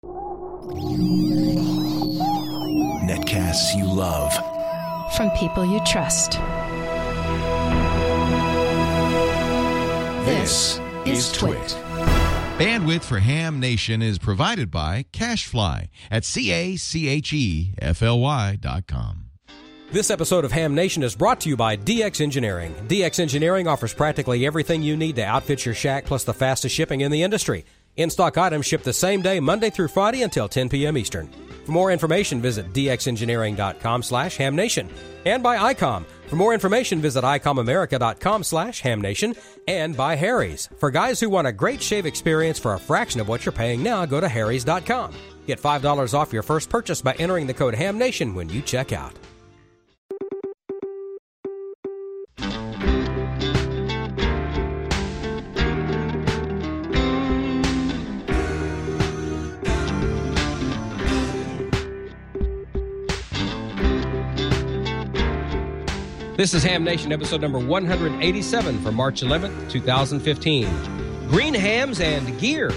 Netcasts you love. From people you trust. This is Twit. Bandwidth for Ham Nation is provided by CacheFly at CacheFly.com. This episode of Ham Nation is brought to you by DX Engineering. DX Engineering offers practically everything you need to outfit your shack, plus the fastest shipping in the industry. In-stock items ship the same day, Monday through Friday until 10 p.m. Eastern. For more information, visit dxengineering.com/hamnation. And by ICOM. For more information, visit icomamerica.com/hamnation. And by Harry's. For guys who want a great shave experience for a fraction of what you're paying now, go to harrys.com. Get $5 off your first purchase by entering the code HAMNATION when you check out. This is Ham Nation, episode number 187 for March 11th, 2015. Green hams and gear.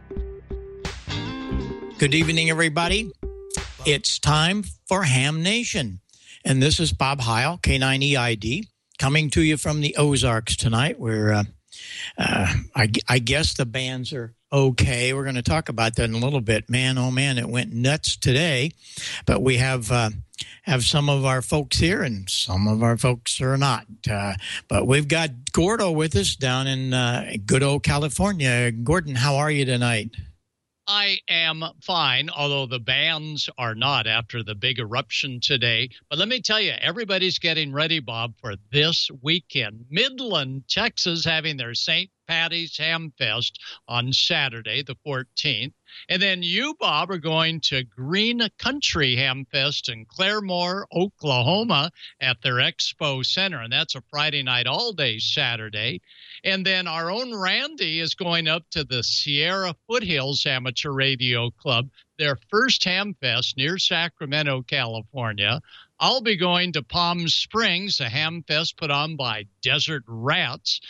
Good evening, everybody. It's time for Ham Nation. And this is Bob Heil, K9EID, coming to you from the Ozarks tonight, where I guess the bands are okay. We're going to talk about that in a little bit. Man, oh man, it went nuts today. But we have some of our folks here, and some of our folks are not. But we've got Gordo with us down in good old California. Gordon, how are you tonight? I am fine, although the bands are not after the big eruption today. But let me tell you, everybody's getting ready, Bob, for this weekend. Midland, Texas, having their St. Patty's Ham Fest on Saturday, the 14th. And then you, Bob, are going to Green Country Ham Fest in Claremore, Oklahoma at their Expo Center. And that's a Friday night all day Saturday. And then our own Randy is going up to the Sierra Foothills Amateur Radio Club, their first Ham Fest near Sacramento, California. I'll be going to Palm Springs, a Ham Fest put on by Desert Rats.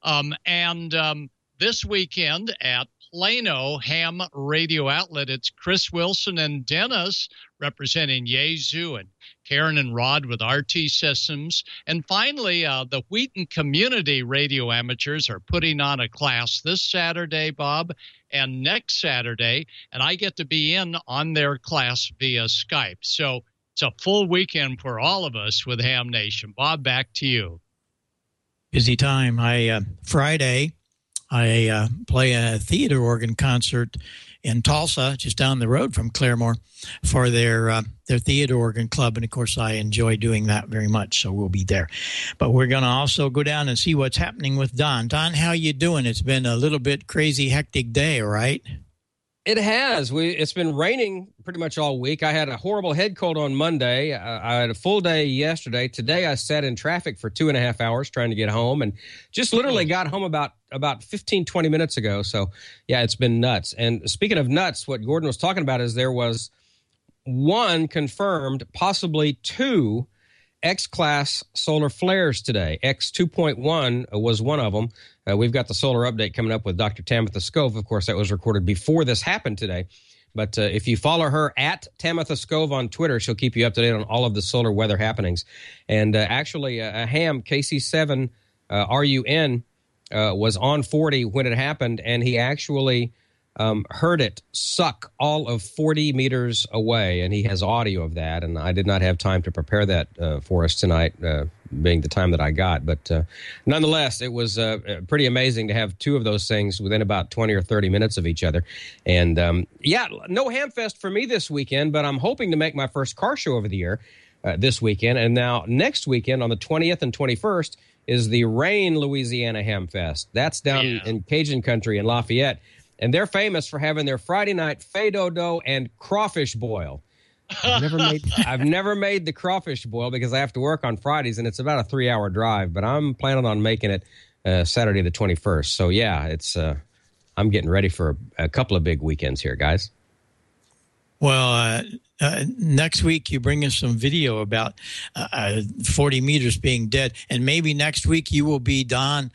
This weekend at Plano Ham Radio Outlet, it's Chris Wilson and Dennis representing Yazoo, and Karen and Rod with RT Systems. And finally, the Wheaton Community Radio Amateurs are putting on a class this Saturday, Bob, and next Saturday, and I get to be in on their class via Skype. So it's a full weekend for all of us with Ham Nation. Bob, back to you. Busy time. Friday, I play a theater organ concert in Tulsa, just down the road from Claremore, for their theater organ club. And, of course, I enjoy doing that very much, so we'll be there. But we're going to also go down and see what's happening with Don. Don, how you doing? It's been a little bit crazy, hectic day, right? It has. It's been raining pretty much all week. I had a horrible head cold on Monday. I had a full day yesterday. Today I sat in traffic for 2.5 hours trying to get home, and just literally got home about 15, 20 minutes ago. So, yeah, it's been nuts. And speaking of nuts, what Gordon was talking about is there was one confirmed, possibly two X-class solar flares today. X 2.1 was one of them. We've got the solar update coming up with Dr. Tamitha Skov. Of course, that was recorded before this happened today. But if you follow her at Tamitha Skov on Twitter, she'll keep you up to date on all of the solar weather happenings. And actually, a ham, KC7 RUN, was on 40 when it happened, and he actually heard it suck all of 40 meters away, and he has audio of that. And I did not have time to prepare that for us tonight, being the time that I got. But nonetheless, it was pretty amazing to have two of those things within about 20 or 30 minutes of each other. And, no Hamfest for me this weekend, but I'm hoping to make my first car show of the year this weekend. And now next weekend on the 20th and 21st is the Rain, Louisiana Hamfest. That's down in Cajun country in Lafayette. And they're famous for having their Friday night fado and crawfish boil. I've never made the crawfish boil because I have to work on Fridays, and it's about a 3-hour drive. But I'm planning on making it Saturday the 21st. So yeah, I'm getting ready for a couple of big weekends here, guys. Well, next week you bring us some video about 40 meters being dead, and maybe next week you will be Don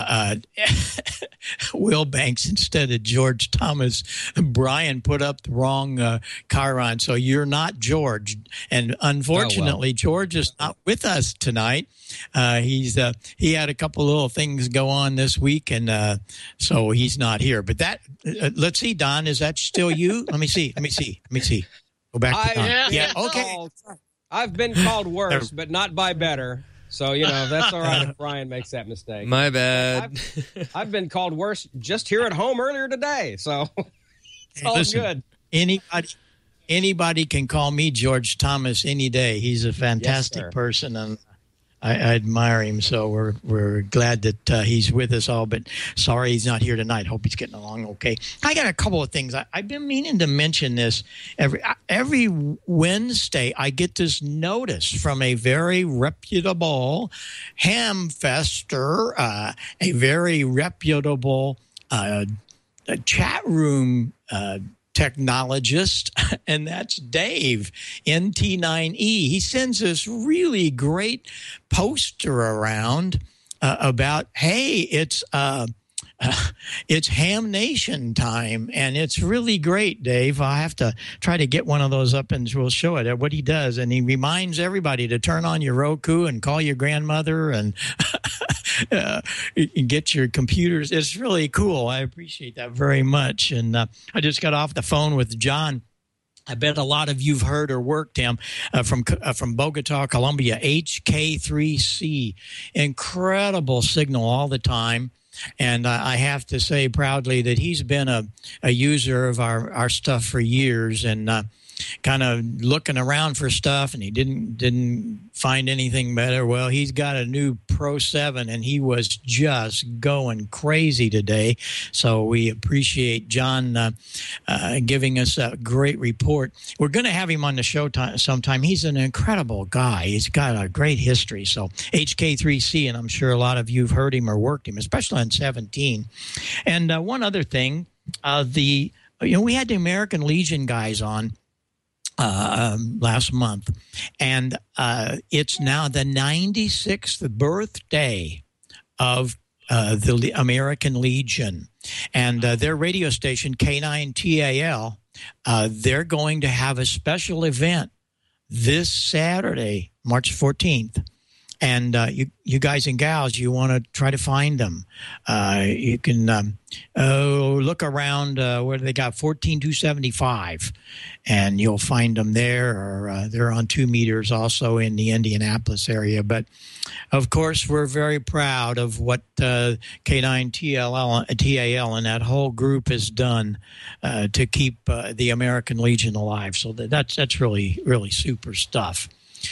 Wilbanks instead of George Thomas. Brian put up the wrong chyron, so you're not George. And unfortunately, George is not with us tonight. He had a couple little things go on this week, and so he's not here. But that let's see, Don, is that still you? Let me see. Go back to Don. Yeah, okay. I've been called worse, but not by better. So, that's all right if Brian makes that mistake. My bad. I've been called worse just here at home earlier today. So it's all good. Anybody can call me George Thomas any day. He's a fantastic person, and I admire him. So we're glad that he's with us all, but sorry he's not here tonight. Hope he's getting along okay. I got a couple of things. I've been meaning to mention this. Every Wednesday I get this notice from a very reputable hamfester, a very reputable chat room technologist, and that's Dave, NT9E. He sends this really great poster around about, hey, it's Ham Nation time, and it's really great, Dave. I have to try to get one of those up, and we'll show it, what he does. And he reminds everybody to turn on your Roku and call your grandmother and get your computers. It's really cool. I appreciate that very much. And I just got off the phone with John. I bet a lot of you've heard or worked him from Bogota, Colombia, HK3C. Incredible signal all the time. And I have to say proudly that he's been a user of our stuff for years, and kind of looking around for stuff, and he didn't find anything better. Well, he's got a new Pro 7, and he was just going crazy today. So we appreciate John giving us a great report. We're going to have him on the show sometime. He's an incredible guy. He's got a great history. So HK3C, and I'm sure a lot of you have heard him or worked him, especially on 17. And one other thing, we had the American Legion guys on last month, and it's now the 96th birthday of the American Legion, and their radio station K9TAL, they're going to have a special event this Saturday, March 14th. And you guys and gals, you want to try to find them. You can look around where they got 14275, and you'll find them there. Or they're on 2 meters also in the Indianapolis area. But, of course, we're very proud of what K9TAL and that whole group has done to keep the American Legion alive. So that's really, really super stuff.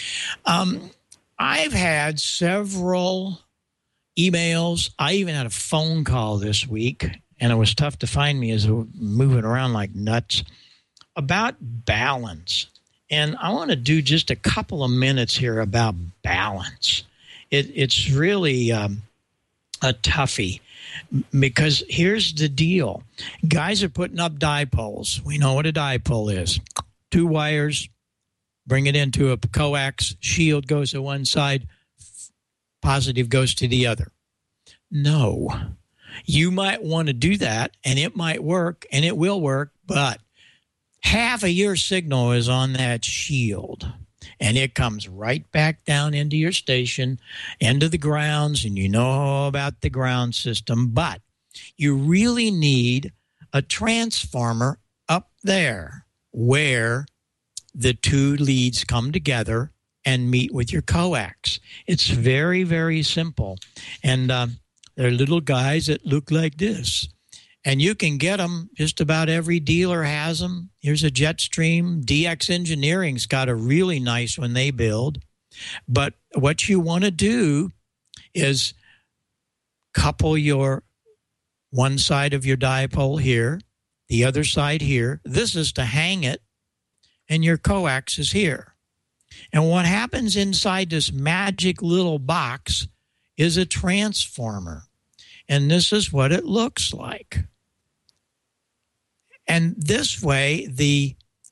I've had several emails. I even had a phone call this week, and it was tough to find me as we're moving around like nuts, about balance. And I want to do just a couple of minutes here about balance. It's really a toughie, because here's the deal. Guys are putting up dipoles. We know what a dipole is. 2 wires. Bring it into a coax, shield goes to one side, positive goes to the other. No. You might want to do that, and it might work, and it will work, but half of your signal is on that shield, and it comes right back down into your station, into the grounds, and you know about the ground system, but you really need a transformer up there where the 2 leads come together and meet with your coax. It's very, very simple. And they're little guys that look like this. And you can get them. Just about every dealer has them. Here's a Jetstream. DX Engineering's got a really nice one they build. But what you want to do is couple your one side of your dipole here, the other side here. This is to hang it, and your coax is here. And what happens inside this magic little box is a transformer. And this is what it looks like. And this way, the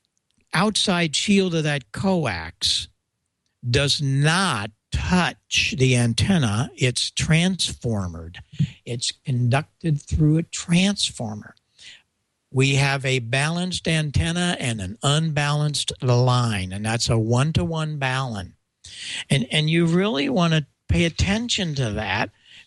outside shield of that coax does not touch the antenna. It's transformed. It's conducted through a transformer. We have a balanced antenna and an unbalanced line, and that's a 1-to-1 balance. And you really want to pay attention to that.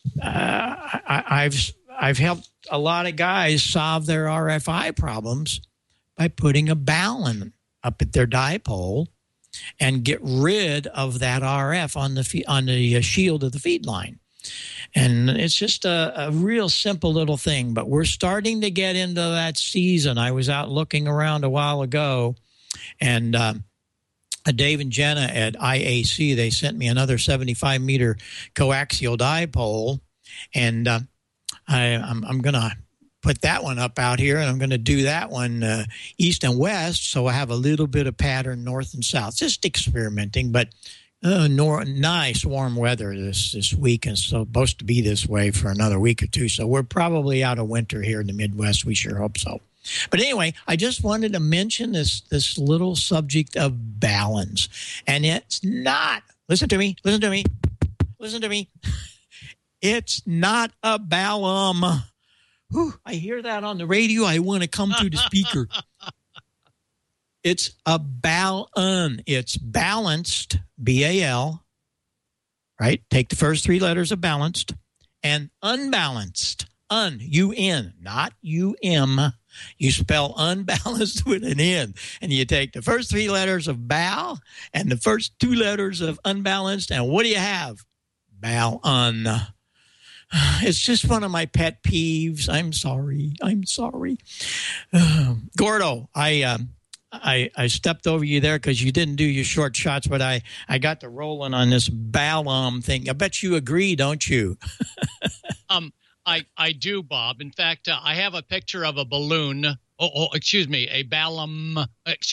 I've helped a lot of guys solve their RFI problems by putting a balun up at their dipole and get rid of that RF on the shield of the feed line. And it's just a real simple little thing, but we're starting to get into that season. I was out looking around a while ago, and Dave and Jenna at IAC, they sent me another 75-meter coaxial dipole, and I'm going to put that one up out here, and I'm going to do that one east and west, so I have a little bit of pattern north and south. Just experimenting, but nice warm weather this week, and supposed to be this way for another week or two. So we're probably out of winter here in the Midwest. We sure hope so. But anyway, I just wanted to mention this little subject of balance, and it's not. Listen to me. It's not a balum. Whew, I hear that on the radio. I want to come through the speaker. It's a balun. It's balanced, B-A-L, right? Take the first three letters of balanced, and unbalanced, U-N, not U-M. You spell unbalanced with an N, and you take the first three letters of bal and the first two letters of unbalanced, and what do you have? Balun. It's just one of my pet peeves. I'm sorry. Gordo, I stepped over you there because you didn't do your short shots, but I got to rolling on this balum thing. I bet you agree, don't you? I do, Bob. In fact, I have a picture of a balloon. A balloon,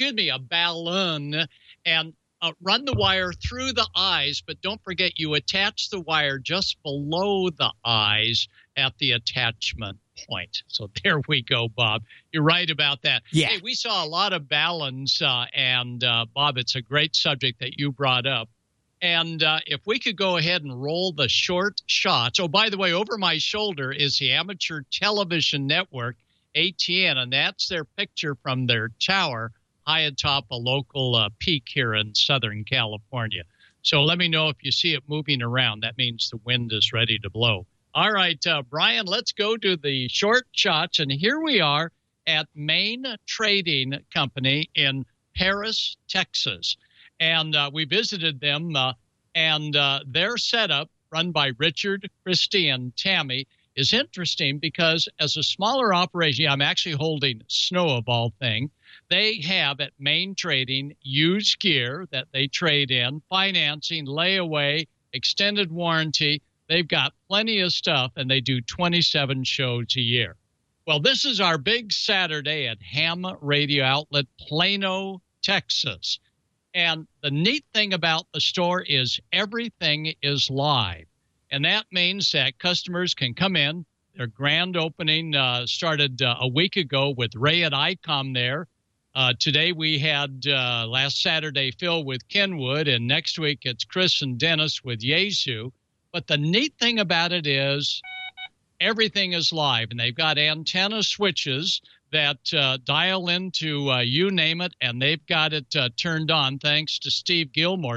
and run the wire through the eyes, but don't forget you attach the wire just below the eyes at the attachment point. So there we go, Bob. You're right about that. Yeah. Hey, we saw a lot of balance, and Bob, it's a great subject that you brought up. And if we could go ahead and roll the short shots. Oh, by the way, over my shoulder is the Amateur Television Network, ATN, and that's their picture from their tower high atop a local peak here in Southern California. So let me know if you see it moving around. That means the wind is ready to blow. All right, Brian, let's go to the short shots. And here we are at Main Trading Company in Paris, Texas. And we visited them, and their setup, run by Richard, Christy, and Tammy, is interesting because as a smaller operation, I'm actually holding snow of all things. They have at Main Trading used gear that they trade in, financing, layaway, extended warranty. They've got plenty of stuff, and they do 27 shows a year. Well, this is our big Saturday at Ham Radio Outlet, Plano, Texas. And the neat thing about the store is everything is live. And that means that customers can come in. Their grand opening started a week ago with Ray at ICOM there. Today we had last Saturday Phil with Kenwood, and next week it's Chris and Dennis with Yaesu. But the neat thing about it is everything is live, and they've got antenna switches that dial into you name it, and they've got it turned on thanks to Steve Gilmore,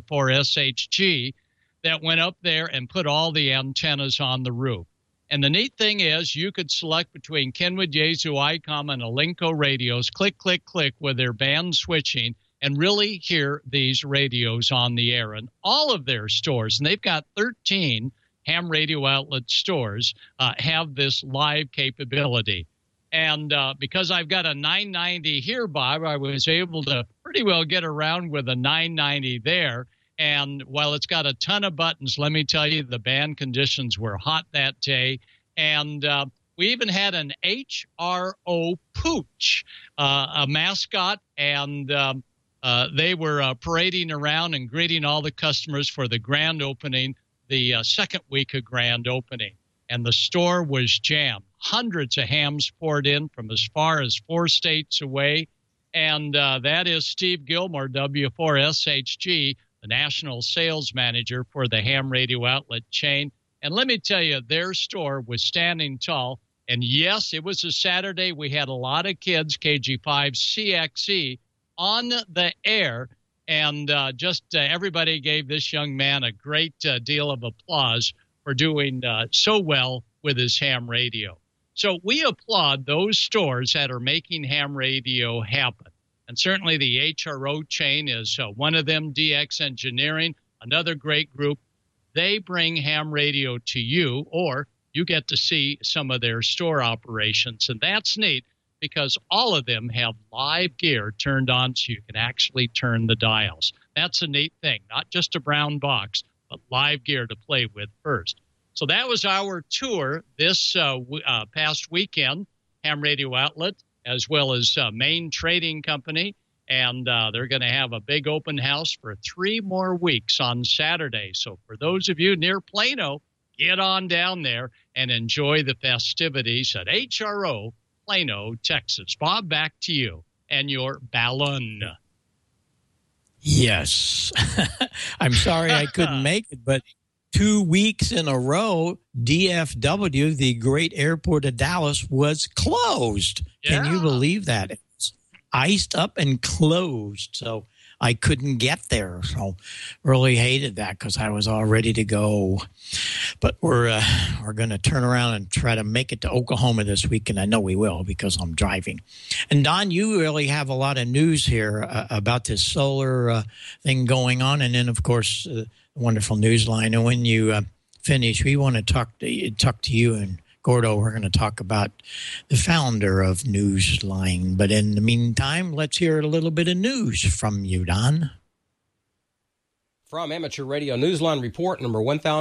W4SHG, that went up there and put all the antennas on the roof. And the neat thing is you could select between Kenwood, Yaesu, ICOM, and Alinco radios, click, click, click with their band switching, and really hear these radios on the air. And all of their stores, and they've got 13 ham radio outlet stores, have this live capability. And because I've got a 990 here, Bob, I was able to pretty well get around with a 990 there. And while it's got a ton of buttons, let me tell you, the band conditions were hot that day. And we even had an HRO Pooch, a mascot, and they were parading around and greeting all the customers for the grand opening, the second week of grand opening. And the store was jammed. Hundreds of hams poured in from as far as 4 states away. And that is Steve Gilmore, W4SHG, the national sales manager for the ham radio outlet chain. And let me tell you, their store was standing tall. And yes, it was a Saturday. We had a lot of kids, KG5 CXE, on the air. And everybody gave this young man a great deal of applause for doing so well with his ham radio. So we applaud those stores that are making ham radio happen. And certainly the HRO chain is one of them, DX Engineering, another great group. They bring ham radio to you, or you get to see some of their store operations. And that's neat because all of them have live gear turned on so you can actually turn the dials. That's a neat thing, not just a brown box, but live gear to play with first. So that was our tour this past weekend, Ham Radio Outlet, as well as Main Trading Company. And they're going to have a big open house for 3 more weeks on Saturday. So for those of you near Plano, get on down there and enjoy the festivities at HRO, Plano, Texas. Bob, back to you and your balloon. Yes. I'm sorry I couldn't make it, but 2 weeks in a row, DFW, the great airport of Dallas, was closed. Yeah. Can you believe that? It's iced up and closed. So I couldn't get there. So really hated that because I was all ready to go. But we're going to turn around and try to make it to Oklahoma this week, and I know we will because I'm driving. And Don, you really have a lot of news here about this solar thing going on, and then of course wonderful Newsline. And when you finish, we want to talk to you and Gordo. We're going to talk about the founder of Newsline. But in the meantime, let's hear a little bit of news from you, Don. From Amateur Radio Newsline Report number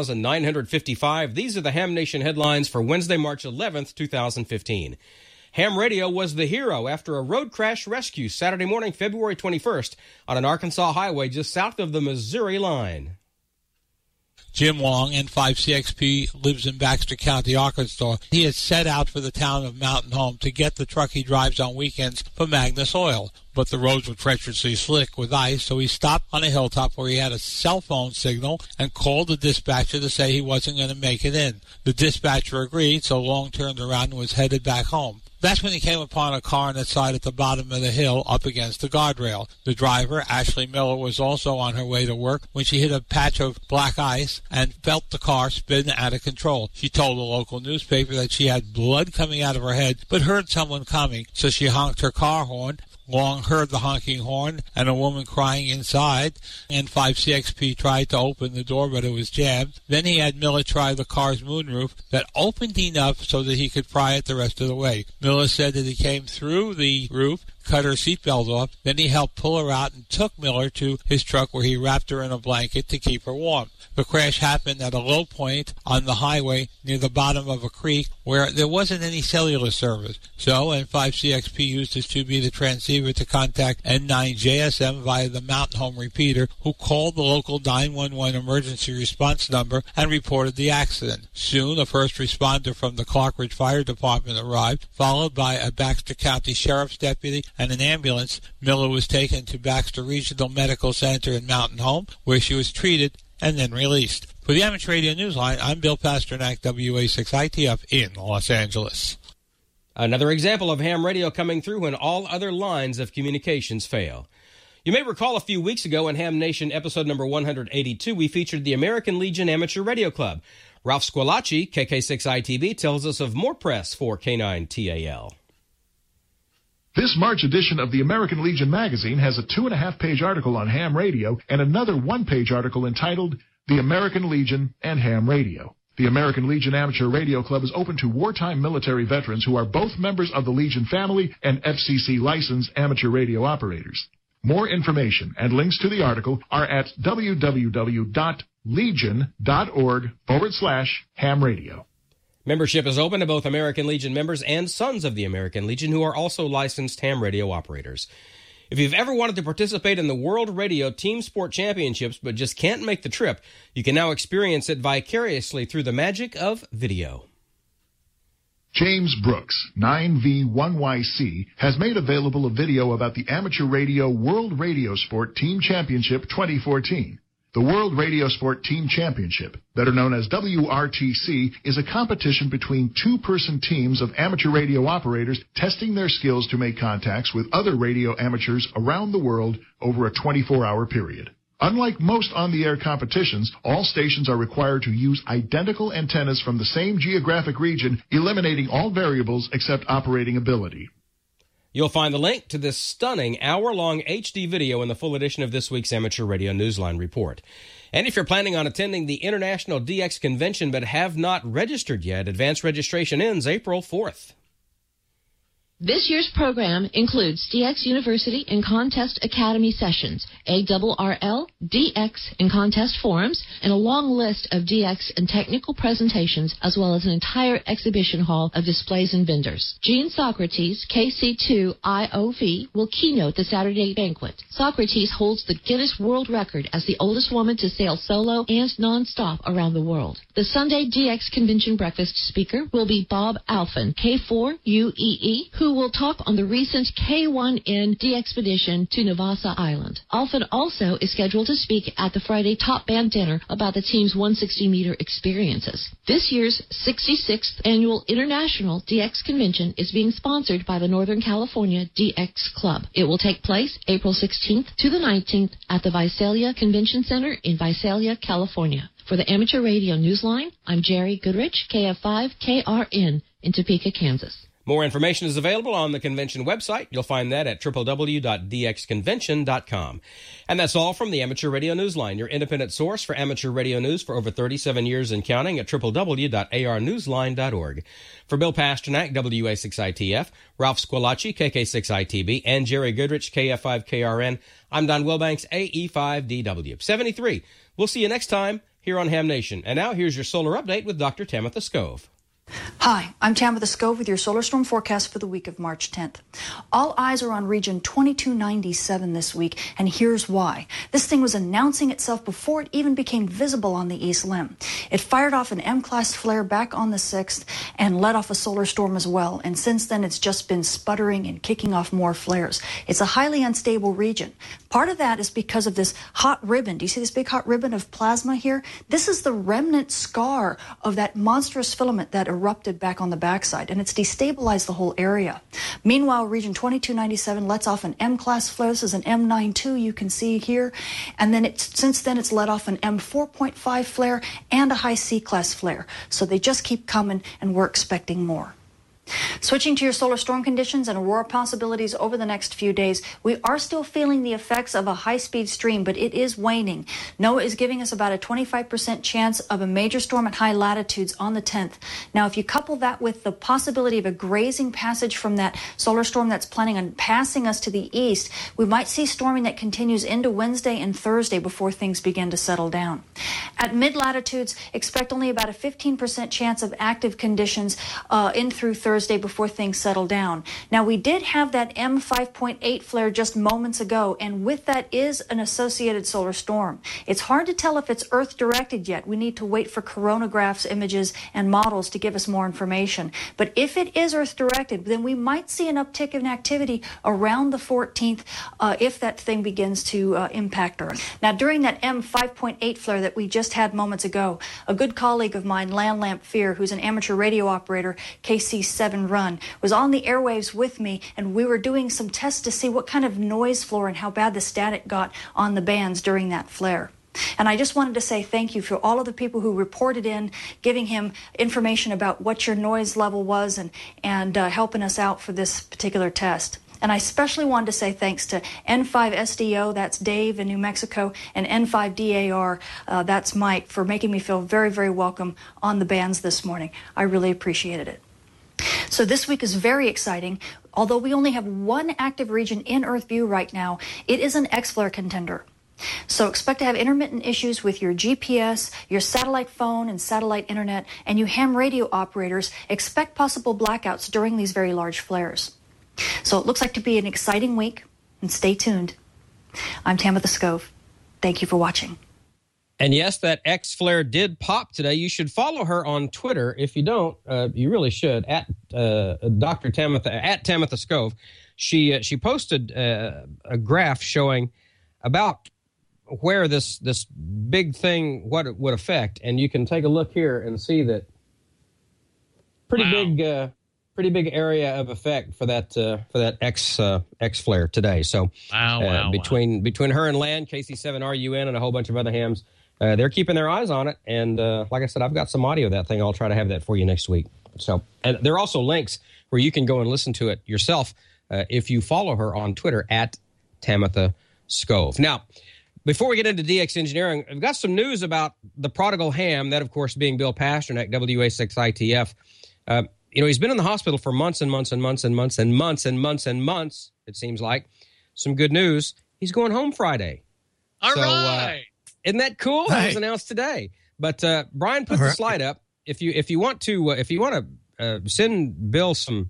1955, these are the Ham Nation headlines for Wednesday, March 11th, 2015. Ham Radio was the hero after a road crash rescue Saturday morning, February 21st, on an Arkansas highway just south of the Missouri line. Jim Wong, N5CXP, lives in Baxter County, Arkansas. He has set out for the town of Mountain Home to get the truck he drives on weekends for Magnus Oil. But the roads were treacherously slick with ice, so he stopped on a hilltop where he had a cell phone signal and called the dispatcher to say he wasn't going to make it in. The dispatcher agreed, so Long turned around and was headed back home. That's when he came upon a car on its side at the bottom of the hill up against the guardrail. The driver, Ashley Miller, was also on her way to work when she hit a patch of black ice and felt the car spin out of control. She told a local newspaper that she had blood coming out of her head but heard someone coming, so she honked her car horn. Long heard the honking horn and a woman crying inside. N5CXP tried to open the door, but it was jammed. Then he had Miller try the car's moonroof that opened enough so that he could pry it the rest of the way. Miller said that he came through the roof, cut her seatbelt off. Then he helped pull her out and took Miller to his truck where he wrapped her in a blanket to keep her warm. The crash happened at a low point on the highway near the bottom of a creek where there wasn't any cellular service. So N5CXP used his 2B the transceiver to contact N9JSM via the Mountain Home repeater, who called the local 911 emergency response number and reported the accident. Soon a first responder from the Clark Ridge Fire Department arrived, followed by a Baxter County Sheriff's deputy and an ambulance. Miller was taken to Baxter Regional Medical Center in Mountain Home, where she was treated and then released. For the Amateur Radio Newsline, I'm Bill Pasternak, WA6ITF in Los Angeles. Another example of ham radio coming through when all other lines of communications fail. You may recall a few weeks ago in Ham Nation episode number 182, we featured the American Legion Amateur Radio Club. Ralph Squilacci, KK6ITV, tells us of more press for K9TAL. This March edition of the American Legion magazine has a 2.5-page article on ham radio and another 1-page article entitled The American Legion and Ham Radio. The American Legion Amateur Radio Club is open to wartime military veterans who are both members of the Legion family and FCC licensed amateur radio operators. More information and links to the article are at www.legion.org/ham radio. Membership is open to both American Legion members and Sons of the American Legion who are also licensed ham radio operators. If you've ever wanted to participate in the World Radio Team Sport Championships but just can't make the trip, you can now experience it vicariously through the magic of video. James Brooks, 9V1YC, has made available a video about the Amateur Radio World Radio Sport Team Championship 2014. The World Radio Sport Team Championship, better known as WRTC, is a competition between two-person teams of amateur radio operators testing their skills to make contacts with other radio amateurs around the world over a 24-hour period. Unlike most on-the-air competitions, all stations are required to use identical antennas from the same geographic region, eliminating all variables except operating ability. You'll find the link to this stunning hour-long HD video in the full edition of this week's Amateur Radio Newsline report. And if you're planning on attending the International DX Convention but have not registered yet, advanced registration ends April 4th. This year's program includes DX University and Contest Academy sessions, ARRL, DX and contest forums, and a long list of DX and technical presentations, as well as an entire exhibition hall of displays and vendors. Jean Socrates, KC2 IOV, will keynote the Saturday banquet. Socrates holds the Guinness World Record as the oldest woman to sail solo and non-stop around the world. The Sunday DX Convention breakfast speaker will be Bob Alphen, K4UEE, who will talk on the recent K1N DXpedition to Navassa Island. Alphen also is scheduled to speak at the Friday Top Band Dinner about the team's 160-meter experiences. This year's 66th Annual International DX Convention is being sponsored by the Northern California DX Club. It will take place April 16th to the 19th at the Visalia Convention Center in Visalia, California. For the Amateur Radio Newsline, I'm Jerry Goodrich, KF5KRN in Topeka, Kansas. More information is available on the convention website. You'll find that at www.dxconvention.com. And that's all from the Amateur Radio Newsline, your independent source for amateur radio news for over 37 years and counting at www.arnewsline.org. For Bill Pasternak, WA6ITF, Ralph Squilacci, KK6ITB, and Jerry Goodrich, KF5KRN, I'm Don Wilbanks, AE5DW. 73. We'll see you next time here on Ham Nation. And now here's your solar update with Dr. Tamitha Skov. Hi, I'm Tamitha Skov with your solar storm forecast for the week of March 10th. All eyes are on region 2297 this week, and here's why. This thing was announcing itself before it even became visible on the east limb. It fired off an M-class flare back on the 6th and let off a solar storm as well, and since then it's just been sputtering and kicking off more flares. It's a highly unstable region. Part of that is because of this hot ribbon. Do you see this big hot ribbon of plasma here? This is the remnant scar of that monstrous filament that erupted back on the backside, and it's destabilized the whole area. Meanwhile, region 2297 lets off an M-class flare. This is an M92 you can see here, and then since then it's let off an M4.5 flare and a high C-class flare. So they just keep coming, and we're expecting more. Switching to your solar storm conditions and aurora possibilities over the next few days, we are still feeling the effects of a high-speed stream, but it is waning. NOAA is giving us about a 25% chance of a major storm at high latitudes on the 10th. Now, if you couple that with the possibility of a grazing passage from that solar storm that's planning on passing us to the east, we might see storming that continues into Wednesday and Thursday before things begin to settle down. At mid-latitudes, expect only about a 15% chance of active conditions in through Thursday before things settle down. Now, we did have that M5.8 flare just moments ago, and with that is an associated solar storm. It's hard to tell if it's Earth-directed yet. We need to wait for coronagraphs, images, and models to give us more information. But if it is Earth-directed, then we might see an uptick in activity around the 14th if that thing begins to impact Earth. Now, during that M5.8 flare that we just had moments ago, a good colleague of mine, Lan Lamphere, who's an amateur radio operator, KC7 Run, was on the airwaves with me, and we were doing some tests to see what kind of noise floor and how bad the static got on the bands during that flare. And I just wanted to say thank you for all of the people who reported in, giving him information about what your noise level was and helping us out for this particular test. And I especially wanted to say thanks to N5SDO, that's Dave in New Mexico, and N5DAR, that's Mike, for making me feel very, very welcome on the bands this morning. I really appreciated it. So this week is very exciting. Although we only have one active region in Earth view right now, it is an X-flare contender. So expect to have intermittent issues with your GPS, your satellite phone and satellite internet, and you ham radio operators expect possible blackouts during these very large flares. So it looks like to be an exciting week, and stay tuned. I'm Tamitha Skov. Thank you for watching. And yes, that X flare did pop today. You should follow her on Twitter. If you don't, you really should. At Dr. Tamitha, at Tamitha Skov. She posted a graph showing about where this big thing, what it would affect, and you can take a look here and see that pretty big area of effect for that X flare today. So between her and Land, KC7RUN, and a whole bunch of other hams. They're keeping their eyes on it, and like I said, I've got some audio of that thing. I'll try to have that for you next week. So, and there are also links where you can go and listen to it yourself if you follow her on Twitter at Tamitha Skov. Now, before we get into DX Engineering, I've got some news about the prodigal ham, that, of course, being Bill Pasternak, WA6ITF. He's been in the hospital for months and months and months and months and months and months and months, it seems like. Some good news. He's going home Friday. All right. Isn't that cool? That was announced today. But Brian put the slide up. If you want to send Bill some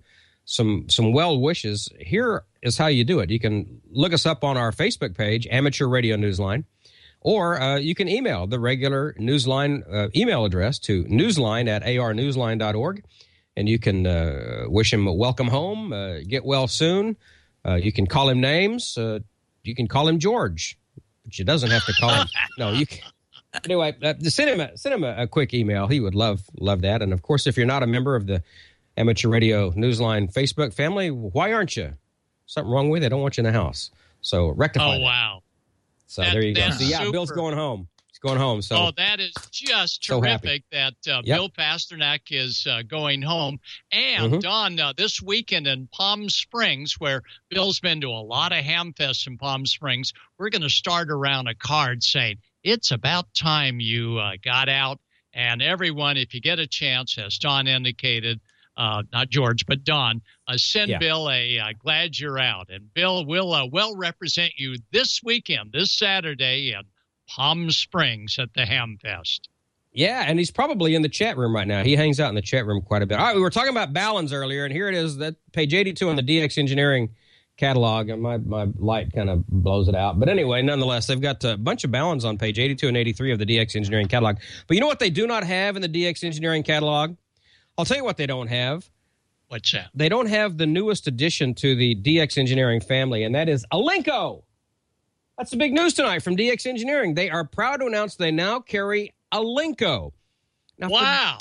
well wishes, here is how you do it. You can look us up on our Facebook page, Amateur Radio Newsline, or you can email the regular Newsline email address to newsline@arnewsline.org, and you can wish him a welcome home, get well soon. You can call him names. You can call him George. But you doesn't have to call him. No, you can. Anyway, send him a quick email. He would love that. And of course, if you're not a member of the Amateur Radio Newsline Facebook family, why aren't you? Something wrong with it? I don't want you in the house. So rectify. Oh, wow. So there you go. So, yeah, Bill's going home. He's going home. So that is just terrific that Bill Pasternak is going home. And Don, this weekend in Palm Springs, where Bill's been to a lot of ham fests in Palm Springs, we're going to start around a card saying, "It's about time you got out." And everyone, if you get a chance, as Don indicated, not George, but Don, send Bill a glad you're out. And Bill will well represent you this weekend, this Saturday in Palm Springs at the Ham Fest. Yeah, and he's probably in the chat room right now. He hangs out in the chat room quite a bit. All right, we were talking about Ballons earlier, and here it is, that page 82 on the DX Engineering catalog, and my light kind of blows it out. But anyway, nonetheless, they've got a bunch of Ballons on page 82 and 83 of the DX Engineering catalog. But you know what they do not have in the DX Engineering catalog? I'll tell you what they don't have. What's that? They don't have the newest addition to the DX Engineering family, and that is Alinco. That's the big news tonight from DX Engineering. They are proud to announce they now carry Alinco. Now, wow.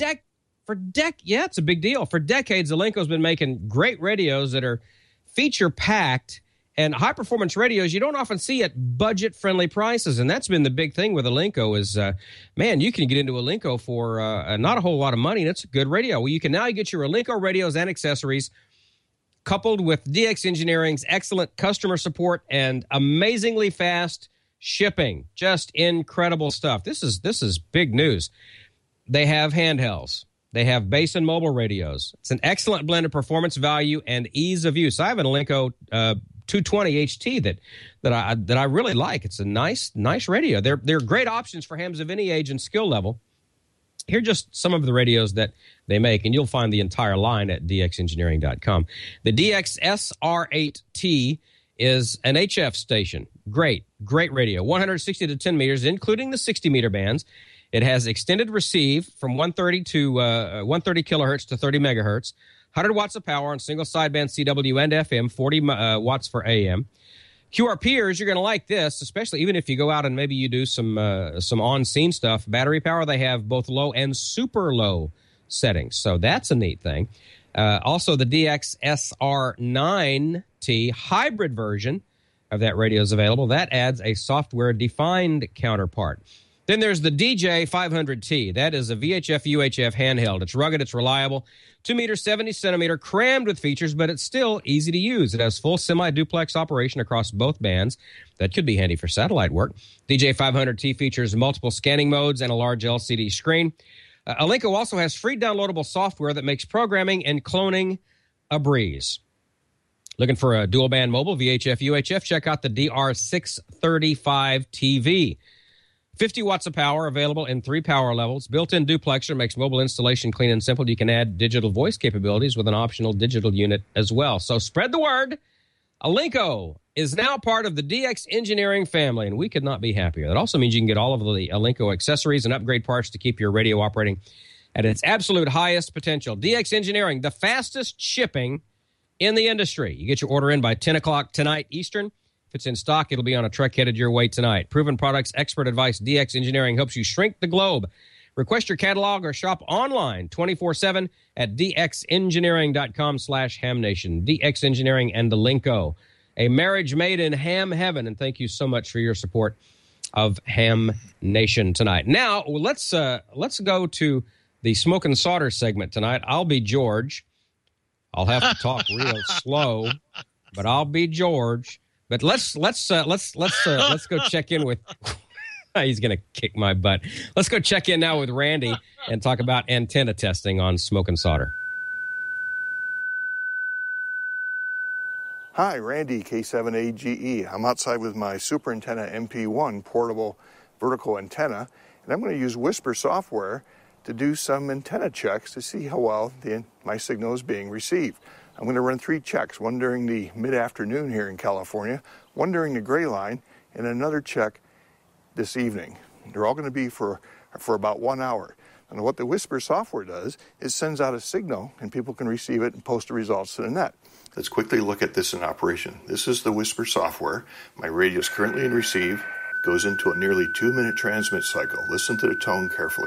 Yeah, it's a big deal. For decades, Alinco's been making great radios that are feature-packed and high-performance radios you don't often see at budget-friendly prices. And that's been the big thing with Alinco is, you can get into Alinco for not a whole lot of money, and it's a good radio. Well, you can now get your Alinco radios and accessories coupled with DX Engineering's excellent customer support and amazingly fast shipping. Just incredible stuff. This is big news. They have handhelds. They have base and mobile radios. It's an excellent blend of performance, value, and ease of use. I have an Alinco 220 HT that I really like. It's a nice radio. They're great options for hams of any age and skill level. Here are just some of the radios that they make, and you'll find the entire line at dxengineering.com. The DX SR8T is an HF station. Great radio. 160 to 10 meters, including the 60-meter bands. It has extended receive from 130 to 130 kilohertz to 30 megahertz. 100 watts of power on single sideband CW and FM, 40 watts for AM. QRPers, you're going to like this, especially even if you go out and maybe you do some on-scene stuff. Battery power, they have both low and super low settings, so that's a neat thing. Also, the DX SR9T hybrid version of that radio is available. That adds a software-defined counterpart. Then there's the DJ 500T. That is a VHF UHF handheld. It's rugged, it's reliable. 2 meter, 70 centimeter, crammed with features, but it's still easy to use. It has full semi-duplex operation across both bands. That could be handy for satellite work. DJ 500T features multiple scanning modes and a large LCD screen. Alinco also has free downloadable software that makes programming and cloning a breeze. Looking for a dual-band mobile VHF UHF? Check out the DR635TV. 50 watts of power available in 3 power levels. Built-in duplexer makes mobile installation clean and simple. You can add digital voice capabilities with an optional digital unit as well. So spread the word. Alinco is now part of the DX Engineering family, and we could not be happier. That also means you can get all of the Alinco accessories and upgrade parts to keep your radio operating at its absolute highest potential. DX Engineering, the fastest shipping in the industry. You get your order in by 10 o'clock tonight Eastern. If it's in stock, it'll be on a truck headed your way tonight. Proven products, expert advice. DX Engineering helps you shrink the globe. Request your catalog or shop online 24/7 at dxengineering.com/hamnation. DX Engineering and Alinco, a marriage made in ham heaven. And thank you so much for your support of Ham Nation tonight. Now, let's go to the Smoke and Solder segment tonight. I'll be George. I'll have to talk real slow, but I'll be George. But let's go check in with. He's going to kick my butt. Let's go check in now with Randy and talk about antenna testing on Smoke and Solder. Hi, Randy, K7AGE. I'm outside with my Super Antenna MP1 portable vertical antenna, and I'm going to use Whisper software to do some antenna checks to see how well my signal is being received. I'm going to run 3 checks, one during the mid-afternoon here in California, one during the gray line, and another check this evening. They're all going to be for about 1 hour. And what the Whisper software does is sends out a signal, and people can receive it and post the results to the net. Let's quickly look at this in operation. This is the Whisper software. My radio is currently in receive. Goes into a nearly 2-minute transmit cycle. Listen to the tone carefully.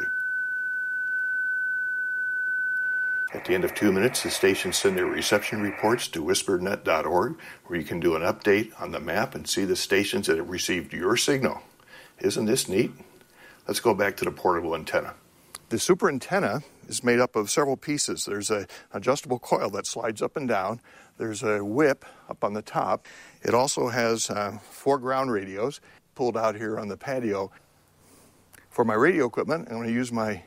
At the end of 2 minutes, the stations send their reception reports to whispernet.org, where you can do an update on the map and see the stations that have received your signal. Isn't this neat? Let's go back to the portable antenna. The super antenna is made up of several pieces. There's an adjustable coil that slides up and down. There's a whip up on the top. It also has 4 ground radios pulled out here on the patio. For my radio equipment, I'm going to use my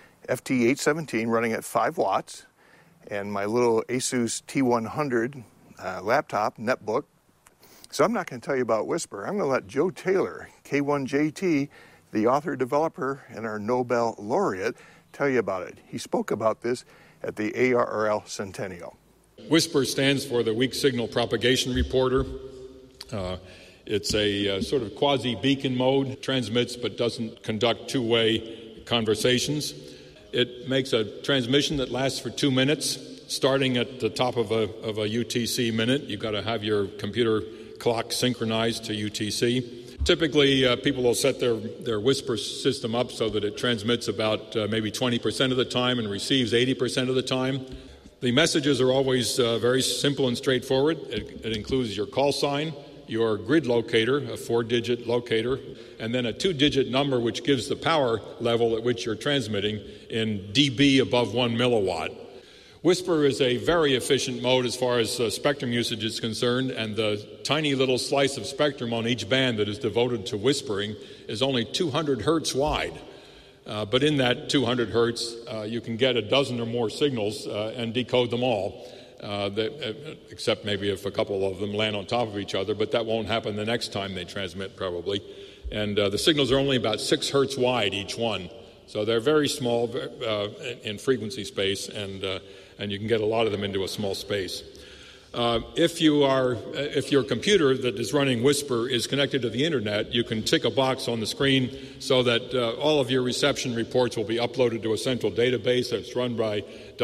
FT817 running at 5 watts and my little Asus T100 laptop netbook. So I'm not going to tell you about Whisper. I'm going to let Joe Taylor, K1JT, the author, developer, and our Nobel laureate, tell you about it. He spoke about this at the ARRL Centennial. Whisper stands for the Weak Signal Propagation Reporter. It's a sort of quasi-beacon mode, transmits but doesn't conduct two-way conversations. It makes a transmission that lasts for 2 minutes, starting at the top of a UTC minute. You've got to have your computer clock synchronized to UTC. Typically, people will set their Whisper system up so that it transmits about maybe 20% of the time and receives 80% of the time. The messages are always very simple and straightforward. It includes your call sign, your grid locator, a 4-digit locator, and then a 2-digit number which gives the power level at which you're transmitting in dB above 1 milliwatt. Whisper is a very efficient mode as far as spectrum usage is concerned, and the tiny little slice of spectrum on each band that is devoted to whispering is only 200 hertz wide. But in that 200 hertz, you can get a dozen or more signals and decode them all, except maybe if a couple of them land on top of each other, but that won't happen the next time they transmit probably. And the signals are only about 6 hertz wide each one. So they're very small in frequency space, and you can get a lot of them into a small space. If your computer that is running Whisper is connected to the internet, you can tick a box on the screen so that all of your reception reports will be uploaded to a central database that's run by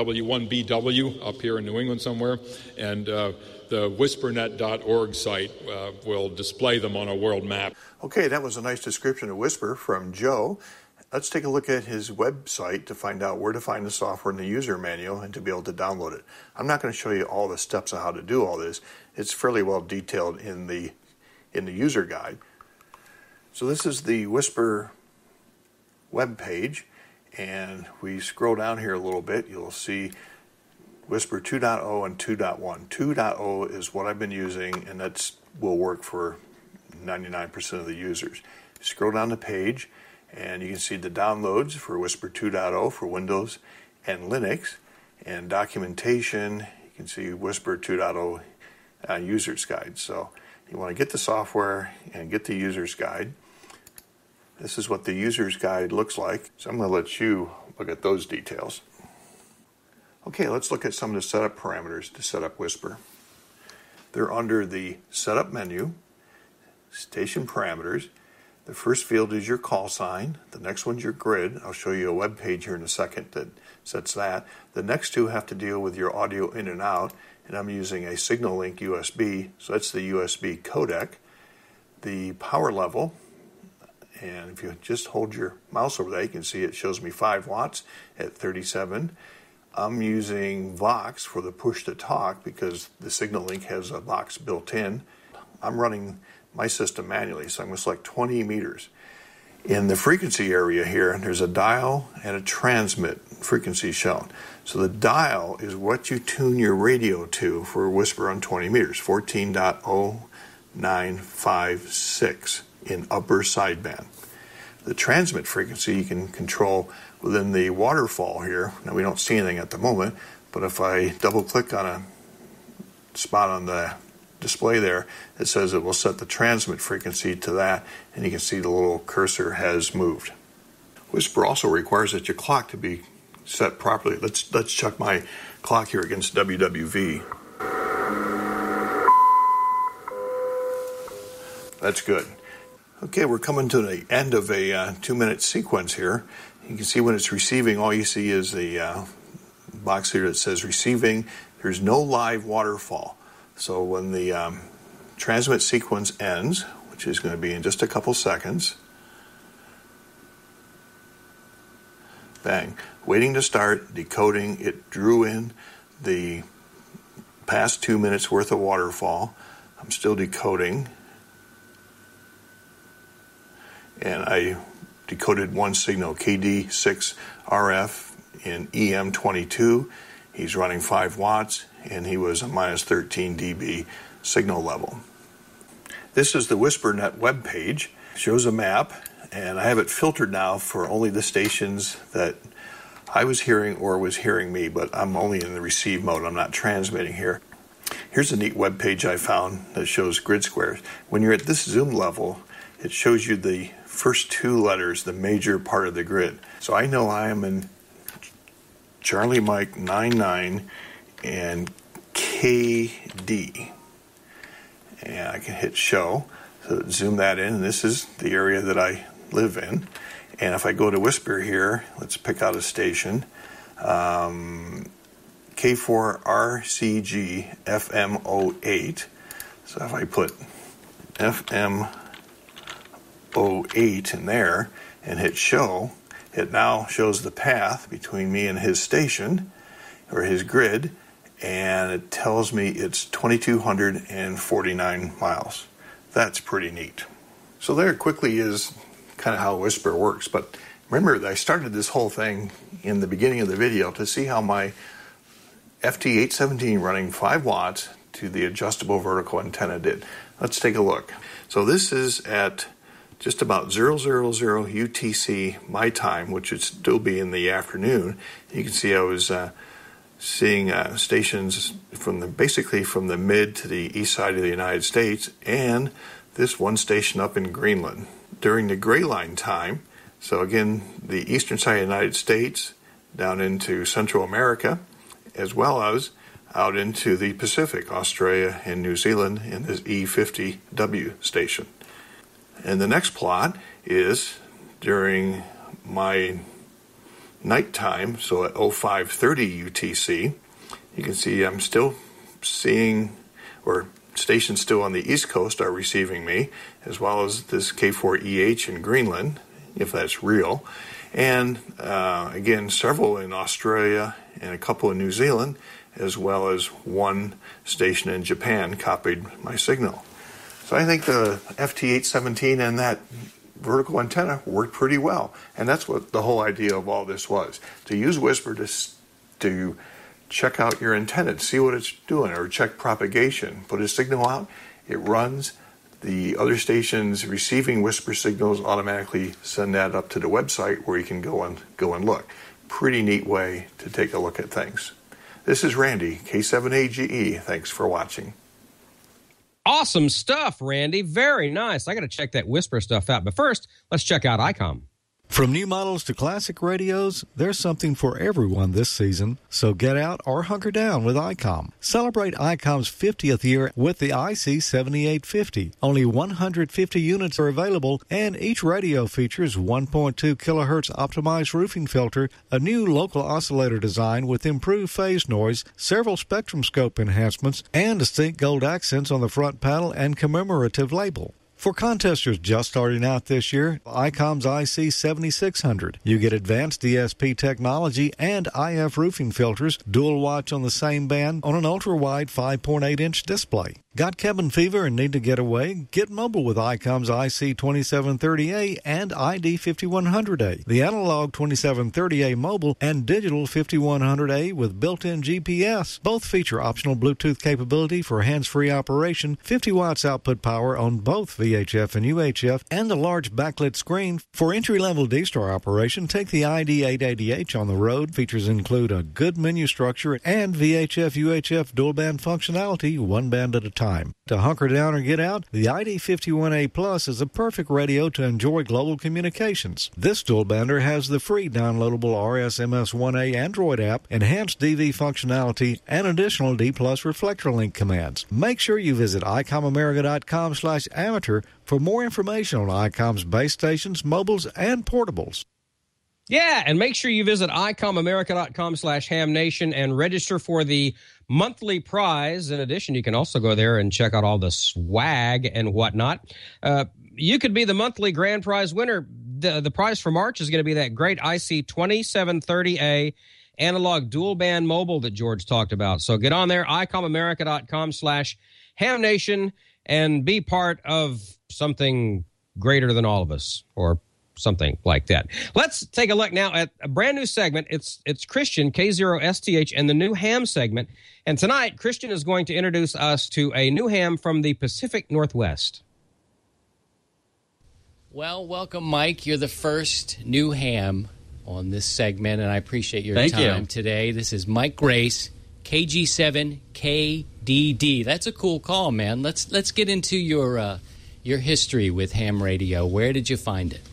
W1BW up here in New England somewhere, and the whispernet.org site will display them on a world map. Okay, that was a nice description of Whisper from Joe. Let's take a look at his website to find out where to find the software in the user manual and to be able to download it. I'm not going to show you all the steps on how to do all this. It's fairly well detailed in the user guide. So this is the Whisper web page, and we scroll down here a little bit. You'll see Whisper 2.0 and 2.1. 2.0 is what I've been using, and that will work for 99% of the users. Scroll down the page, and you can see the downloads for Whisper 2.0 for Windows and Linux, and documentation. You can see Whisper 2.0 user's guide. So you want to get the software and get the user's guide. This is what the user's guide looks like. So I'm going to let you look at those details. Okay, let's look at some of the setup parameters to set up Whisper. They're under the Setup menu, Station Parameters. The first field is your call sign. The next one's your grid. I'll show you a web page here in a second that sets that. The next two have to deal with your audio in and out, and I'm using a Signal Link USB, so that's the USB codec. The power level, and if you just hold your mouse over there, you can see it shows me 5 watts at 37. I'm using Vox for the push-to-talk because the Signal Link has a Vox built in. I'm running my system manually, so I'm going to select 20 meters. In the frequency area here, there's a dial and a transmit frequency shown. So the dial is what you tune your radio to for Whisper on 20 meters, 14.0956 in upper sideband. The transmit frequency you can control within the waterfall here. Now we don't see anything at the moment, but if I double click on a spot on the display there, it says it will set the transmit frequency to that, and you can see the little cursor has moved. Whisper also requires that your clock to be set properly. Let's check my clock here against WWV. That's good. Okay, we're coming to the end of a 2-minute sequence here. You can see when it's receiving, all you see is the box here that says receiving. There's no live waterfall. So when the transmit sequence ends, which is going to be in just a couple seconds, bang, waiting to start, decoding. It drew in the past 2 minutes worth of waterfall. I'm still decoding. And I decoded one signal, KD6RF in EM22. He's running 5 watts, and he was a minus 13 dB signal level. This is the WhisperNet web page. It shows a map, and I have it filtered now for only the stations that I was hearing or was hearing me, but I'm only in the receive mode. I'm not transmitting here. Here's a neat web page I found that shows grid squares. When you're at this zoom level, it shows you the first 2 letters, the major part of the grid. So I know I am in Charlie Mike 99 and KD. And I can hit show, so zoom that in, and this is the area that I live in. And if I go to Whisper here, let's pick out a station, K4RCG FM08. So if I put FM08 in there and hit show, it now shows the path between me and his station, or his grid, and it tells me it's 2,249 miles. That's pretty neat. So there quickly is kind of how Whisper works. But remember that I started this whole thing in the beginning of the video to see how my FT817 running 5 watts to the adjustable vertical antenna did. Let's take a look. So this is at just about 000 UTC my time, which would still be in the afternoon. You can see I was seeing stations basically from the mid to the east side of the United States, and this one station up in Greenland. During the gray line time, so again, the eastern side of the United States, down into Central America, as well as out into the Pacific, Australia and New Zealand in this E50W station. And the next plot is during my nighttime, so at 0530 UTC. You can see I'm still seeing, or stations still on the East Coast are receiving me, as well as this K4EH in Greenland, if that's real. And again, several in Australia and a couple in New Zealand, as well as one station in Japan copied my signal. So I think the FT817 and that vertical antenna worked pretty well. And that's what the whole idea of all this was, to use Whisper to check out your antenna, see what it's doing, or check propagation. Put a signal out, it runs. The other stations receiving Whisper signals automatically send that up to the website where you can go and look. Pretty neat way to take a look at things. This is Randy, K7AGE. Thanks for watching. Awesome stuff, Randy. Very nice. I got to check that Whisper stuff out. But first, let's check out ICOM. From new models to classic radios, there's something for everyone this season, so get out or hunker down with ICOM. Celebrate ICOM's 50th year with the IC7850. Only 150 units are available, and each radio features 1.2 kilohertz optimized roofing filter, a new local oscillator design with improved phase noise, several spectrum scope enhancements, and distinct gold accents on the front panel and commemorative label. For contesters just starting out this year, ICOM's IC7600. You get advanced DSP technology and IF roofing filters, dual watch on the same band on an ultra-wide 5.8-inch display. Got cabin fever and need to get away? Get mobile with ICOM's IC2730A and ID5100A. The analog 2730A mobile and digital 5100A with built-in GPS. Both feature optional Bluetooth capability for hands-free operation, 50 watts output power on both VHF and UHF, and a large backlit screen. For entry-level D-Star operation, take the ID880H on the road. Features include a good menu structure and VHF-UHF dual-band functionality, one band at a time. To hunker down or get out, the ID51A Plus is a perfect radio to enjoy global communications. This dual-bander has the free downloadable RSMS1A Android app, enhanced DV functionality, and additional D+ reflector link commands. Make sure you visit ICOMAmerica.com/amateur for more information on ICOM's base stations, mobiles, and portables. Yeah, and make sure you visit ICOMAmerica.com/HamNation and register for the monthly prize. In addition, you can also go there and check out all the swag and whatnot. You could be the monthly grand prize winner. The prize for March is going to be that great IC2730A analog dual band mobile that George talked about. So get on there, ICOMAmerica.com/HamNation, and be part of something greater than all of us, or something like that. Let's take a look now at a brand new segment. It's Christian, K0STH, and the new ham segment. And tonight, Christian is going to introduce us to a new ham from the Pacific Northwest. Well, welcome, Mike. You're the first new ham on this segment, and I appreciate your time today. This is Mike Grace, KG7KDD. That's a cool call, man. Let's get into your history with ham radio. Where did you find it?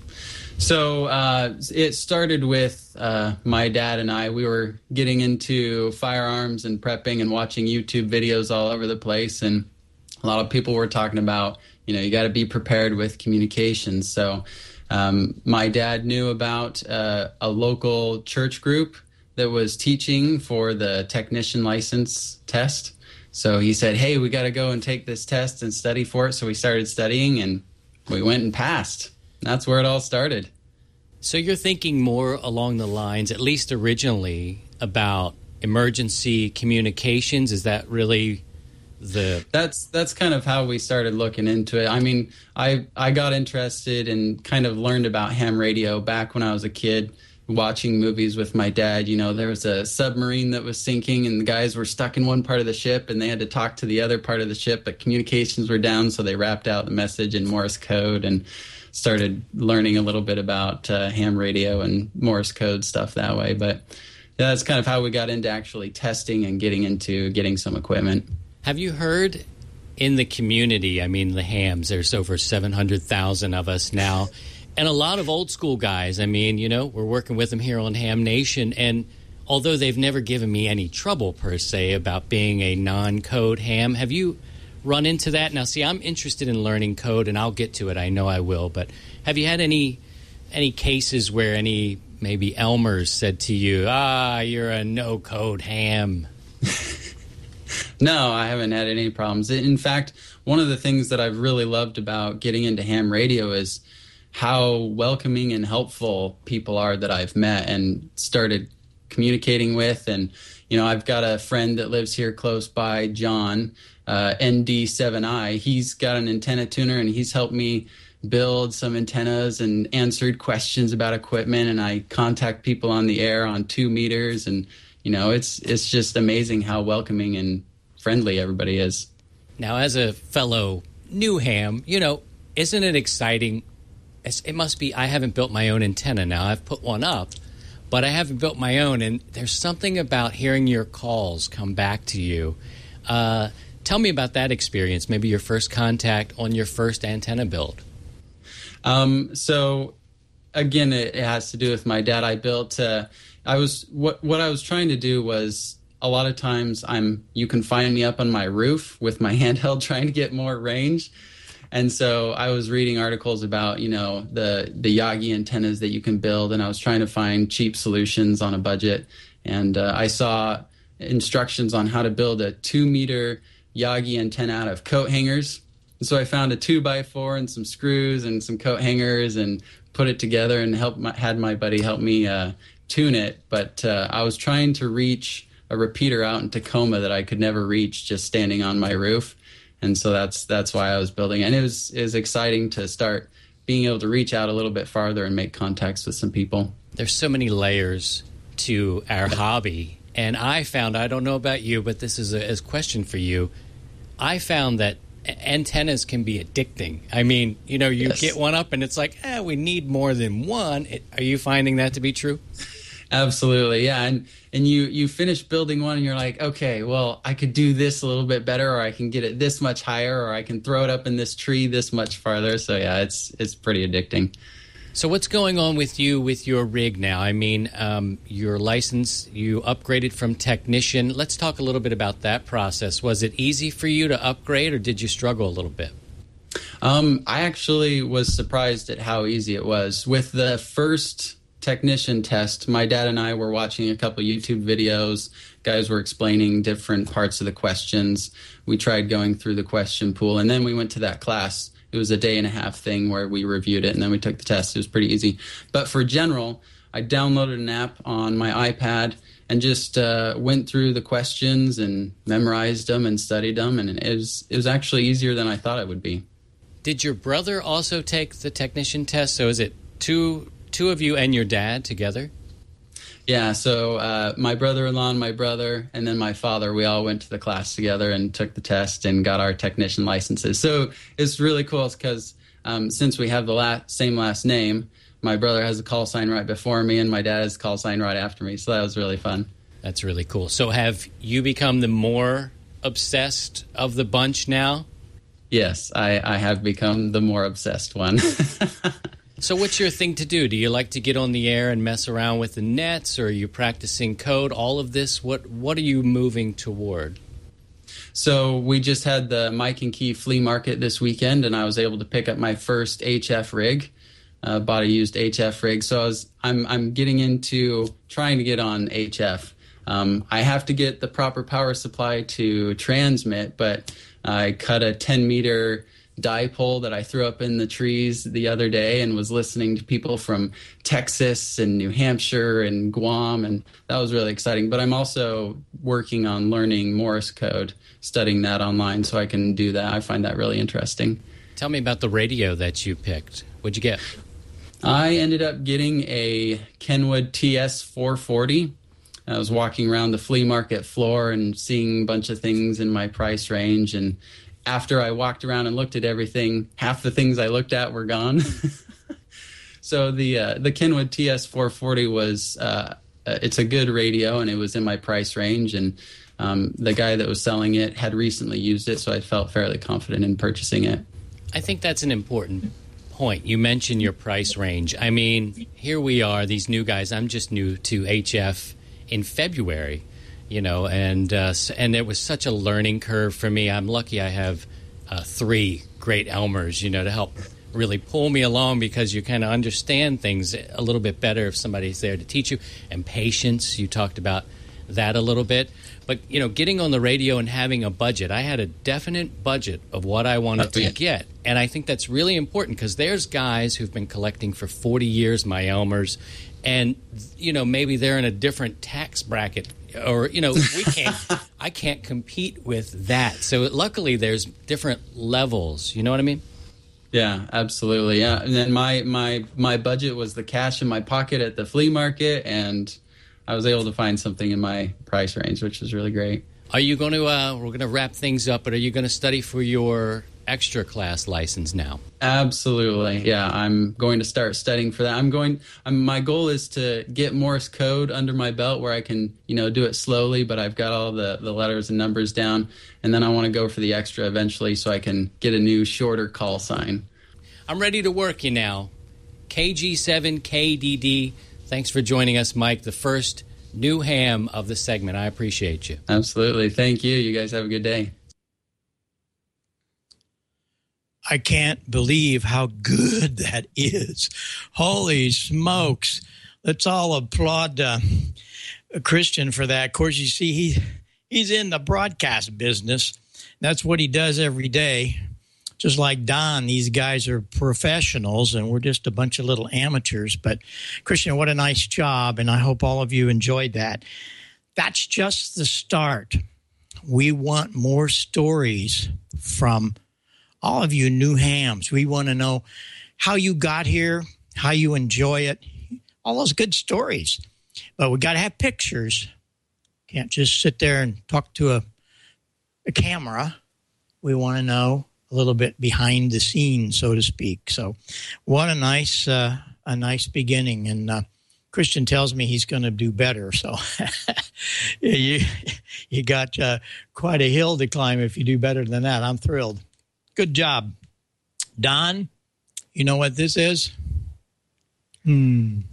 So it started with my dad and I. We were getting into firearms and prepping and watching YouTube videos all over the place. And a lot of people were talking about, you got to be prepared with communications. So my dad knew about a local church group that was teaching for the technician license test. So he said, hey, we got to go and take this test and study for it. So we started studying and we went and passed. That's where it all started. So you're thinking more along the lines, at least originally, about emergency communications. Is that really the... That's kind of how we started looking into it. I mean, I got interested and kind of learned about ham radio back when I was a kid, watching movies with my dad. There was a submarine that was sinking and the guys were stuck in one part of the ship and they had to talk to the other part of the ship, but communications were down, so they rapped out the message in Morse code and started learning a little bit about ham radio and Morse code stuff that way. But yeah, that's kind of how we got into actually testing and getting some equipment. Have you heard in the community, I mean, the hams, there's over 700,000 of us now, and a lot of old school guys. I mean, we're working with them here on Ham Nation, and although they've never given me any trouble per se about being a non-code ham, have you run into that? Now, see, I'm interested in learning code, and I'll get to it. I know I will. But have you had any cases where any maybe Elmers said to you, you're a no-code ham? No, I haven't had any problems. In fact, one of the things that I've really loved about getting into ham radio is how welcoming and helpful people are that I've met and started communicating with. And, I've got a friend that lives here close by, John, ND7I. He's got an antenna tuner, and he's helped me build some antennas and answered questions about equipment. And I contact people on the air on 2 meters, and it's just amazing how welcoming and friendly everybody is. Now, as a fellow new ham, isn't it exciting? It must be. I haven't built my own antenna now. I've put one up, but I haven't built my own. And there's something about hearing your calls come back to you. Tell me about that experience, maybe your first contact on your first antenna build. So again, it has to do with my dad. I built. What I was trying to do was, a lot of times you can find me up on my roof with my handheld trying to get more range. And so I was reading articles about, the Yagi antennas that you can build, and I was trying to find cheap solutions on a budget. And I saw instructions on how to build a 2-meter Yagi antenna out of coat hangers. And so I found a 2x4 and some screws and some coat hangers and put it together and had my buddy help me tune it. But I was trying to reach a repeater out in Tacoma that I could never reach just standing on my roof. And so that's why I was building it. And it was exciting to start being able to reach out a little bit farther and make contacts with some people. There's so many layers to our hobby. And I found, I don't know about you, but this is a question for you. I found that antennas can be addicting. I mean, you get one up and it's like, we need more than one. Are you finding that to be true? Absolutely, yeah. And you finish building one and you're like, okay, well, I could do this a little bit better, or I can get it this much higher, or I can throw it up in this tree this much farther. So yeah, it's pretty addicting. So what's going on with you with your rig now? I mean, your license, you upgraded from technician. Let's talk a little bit about that process. Was it easy for you to upgrade, or did you struggle a little bit? I actually was surprised at how easy it was. With the first technician test, my dad and I were watching a couple YouTube videos. Guys were explaining different parts of the questions. We tried going through the question pool, and then we went to that class. It was a 1.5-day thing where we reviewed it, and then we took the test. It was pretty easy. But for general, I downloaded an app on my iPad and just went through the questions and memorized them and studied them, and it was actually easier than I thought it would be. Did your brother also take the technician test? So is it two of you and your dad together? Yeah, so my brother-in-law and my brother, and then my father, we all went to the class together and took the test and got our technician licenses. So it's really cool because since we have the same last name, my brother has a call sign right before me and my dad has a call sign right after me. So that was really fun. That's really cool. So have you become the more obsessed of the bunch now? Yes, I have become the more obsessed one. So what's your thing to do? Do you like to get on the air and mess around with the nets, or are you practicing code? All of this, what are you moving toward? So we just had the Mike and Key flea market this weekend, and I was able to pick up my first HF rig, bought a used HF rig. So I'm getting into trying to get on HF. I have to get the proper power supply to transmit, but I cut a 10-meter dipole that I threw up in the trees the other day and was listening to people from Texas and New Hampshire and Guam, and that was really exciting. But I'm also working on learning Morse code, studying that online so I can do that. I find that really interesting. Tell me about the radio that you picked. What'd you get? I ended up getting a Kenwood TS440. I was walking around the flea market floor and seeing a bunch of things in my price range, and after I walked around and looked at everything, half the things I looked at were gone. So the Kenwood TS440 was it's a good radio, and it was in my price range. And the guy that was selling it had recently used it, so I felt fairly confident in purchasing it. I think that's an important point. You mentioned your price range. I mean, here we are, these new guys. I'm just new to HF in February. And it was such a learning curve for me. I'm lucky I have 3 great Elmers, to help really pull me along, because you kind of understand things a little bit better if somebody's there to teach you. And patience, you talked about that a little bit. But, getting on the radio and having a budget, I had a definite budget of what I wanted to get. And I think that's really important, because there's guys who've been collecting for 40 years, my Elmers, and, maybe they're in a different tax bracket, or, I can't compete with that. So luckily there's different levels. You know what I mean? Yeah, absolutely. Yeah. And then my budget was the cash in my pocket at the flea market, and I was able to find something in my price range, which was really great. Are you going to, we're going to wrap things up, but are you going to study for your extra class license now? Absolutely. Yeah, I'm going to start studying for that. My goal is to get Morse code under my belt where I can, do it slowly, but I've got all the letters and numbers down. And then I want to go for the extra eventually so I can get a new shorter call sign. I'm ready to work you now. KG7KDD. Thanks for joining us, Mike, the first new ham of the segment. I appreciate you. Absolutely. Thank you. You guys have a good day. I can't believe how good that is. Holy smokes. Let's all applaud Christian for that. Of course, you see, he's in the broadcast business. That's what he does every day. Just like Don, these guys are professionals, and we're just a bunch of little amateurs. But, Christian, what a nice job, and I hope all of you enjoyed that. That's just the start. We want more stories from all of you new hams. We want to know how you got here, how you enjoy it, all those good stories. But we got to have pictures. Can't just sit there and talk to a camera. We want to know a little bit behind the scenes, so to speak. So what a nice beginning. And Christian tells me he's going to do better. So you got quite a hill to climb if you do better than that. I'm thrilled. Good job. Don, you know what this is? I'm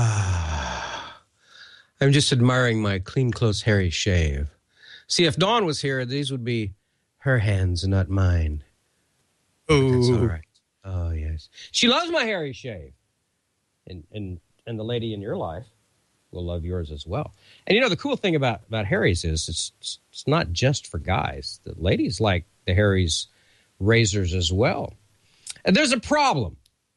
just admiring my clean, close, hairy shave. See, if Dawn was here, these would be her hands, not mine. Oh, that's all right. Oh, yes. She loves my hairy shave. And the lady in your life will love yours as well. And, you know, the cool thing about Harry's is it's not just for guys. The ladies like the Harry's razors as well. And there's a problem.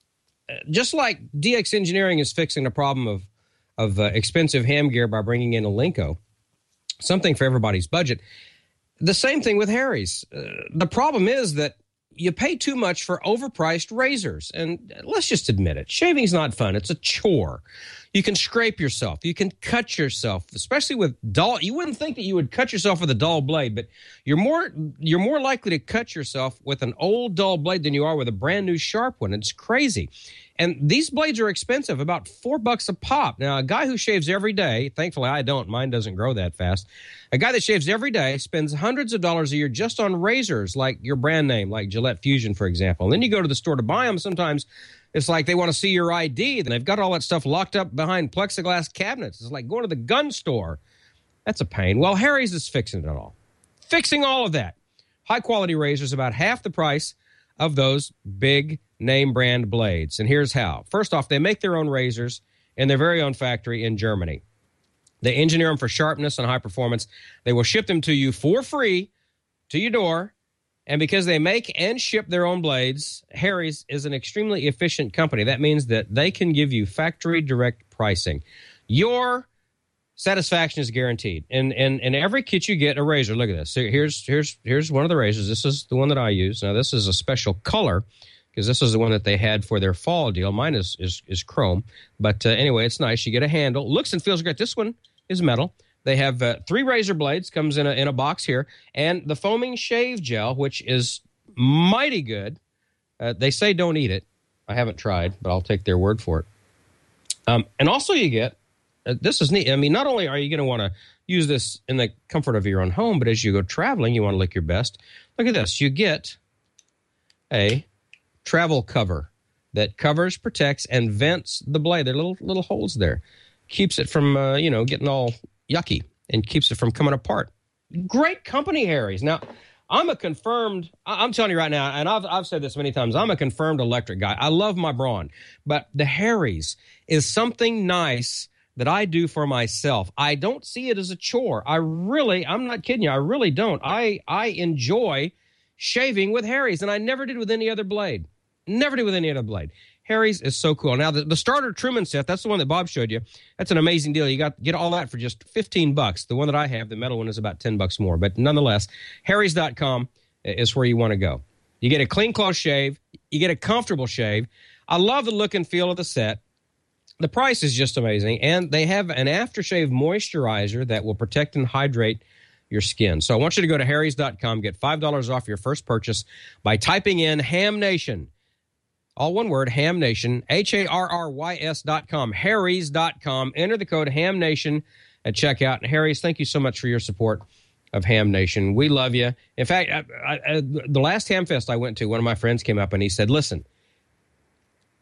Just like DX Engineering is fixing the problem of expensive ham gear by bringing in Elenco, something for everybody's budget. The same thing with Harry's. The problem is that you pay too much for overpriced razors. And let's just admit it. Shaving's not fun. It's a chore. You can scrape yourself. You can cut yourself, especially with dull. You wouldn't think that you would cut yourself with a dull blade, but you're more likely to cut yourself with an old dull blade than you are with a brand new sharp one. It's crazy. And these blades are expensive, about $4 a pop. Now, a guy who shaves every day, thankfully I don't, mine doesn't grow that fast. A guy that shaves every day spends hundreds of dollars a year just on razors, like your brand name, like Gillette Fusion, for example. And then you go to the store to buy them. Sometimes it's like they want to see your ID. And they've got all that stuff locked up behind plexiglass cabinets. It's like going to the gun store. That's a pain. Well, Harry's is fixing it all. Fixing all of that. High-quality razors, about half the price of those big name brand blades. And here's how. First off, they make their own razors in their very own factory in Germany. They engineer them for sharpness and high performance. They will ship them to you for free to your door. And because they make and ship their own blades, Harry's is an extremely efficient company. That means that they can give you factory direct pricing. Your satisfaction is guaranteed. And every kit you get a razor. Look at this. So here's one of the razors. This is the one that I use. Now, this is a special color because this is the one that they had for their fall deal. Mine is chrome. But anyway, it's nice. You get a handle. Looks and feels great. This one is metal. They have 3 razor blades, comes in a box here, and the foaming shave gel, which is mighty good. They say don't eat it. I haven't tried, but I'll take their word for it. And also you get, this is neat. I mean, not only are you going to want to use this in the comfort of your own home, but as you go traveling, you want to look your best. Look at this. You get a travel cover that covers, protects, and vents the blade. There are little holes there. Keeps it from, getting all yucky and keeps it from coming apart. Great company, Harry's. Now, I'm telling you right now, and I've said this many times, I'm a confirmed electric guy. I love my Braun, but the Harry's is something nice that I do for myself. I don't see it as a chore. I'm not kidding you. I really don't. I enjoy shaving with Harry's, and I never did with any other blade. Never did with any other blade. Harry's is so cool. Now, the starter Truman set, that's the one that Bob showed you. That's an amazing deal. You get all that for just $15. The one that I have, the metal one, is about $10 more. But nonetheless, Harrys.com is where you want to go. You get a clean, close shave. You get a comfortable shave. I love the look and feel of the set. The price is just amazing. And they have an aftershave moisturizer that will protect and hydrate your skin. So I want you to go to Harrys.com, get $5 off your first purchase by typing in Ham Nation. All one word, Ham Nation, HARRYS.com, Harrys.com. Enter the code Ham Nation at checkout. And Harrys, thank you so much for your support of Ham Nation. We love you. In fact, the last Ham Fest I went to, one of my friends came up and he said, listen,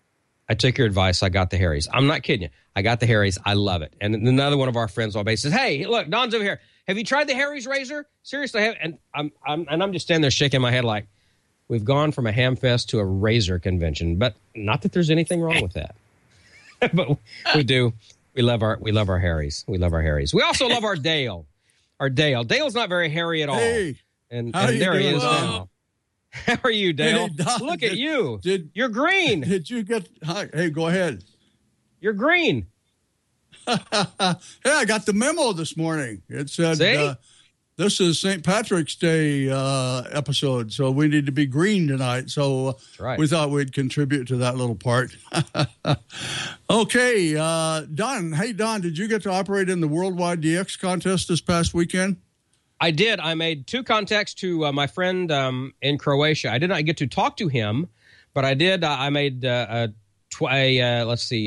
I took your advice. I got the Harry's. I'm not kidding you. I got the Harry's. I love it. And another one of our friends on base says, "Hey, look, Don's over here. Have you tried the Harry's razor? Seriously?" And I'm just standing there shaking my head like, we've gone from a ham fest to a razor convention. But not that there's anything wrong with that. But we do. We love our Harry's. We love our Harry's. We also love our Dale. Our Dale. Dale's not very hairy at all. Hey, and there he is now. How are you, Dale? Hey, Don, look at you. You're green. Did you get... Hey, go ahead. You're green. Hey, I got the memo this morning. It said, this is St. Patrick's Day episode, so we need to be green tonight. So we thought we'd contribute to that little part. Okay, Don. Hey, Don, did you get to operate in the Worldwide DX contest this past weekend? I did. I made 2 contacts to my friend in Croatia. I did not get to talk to him, but I did. I made 28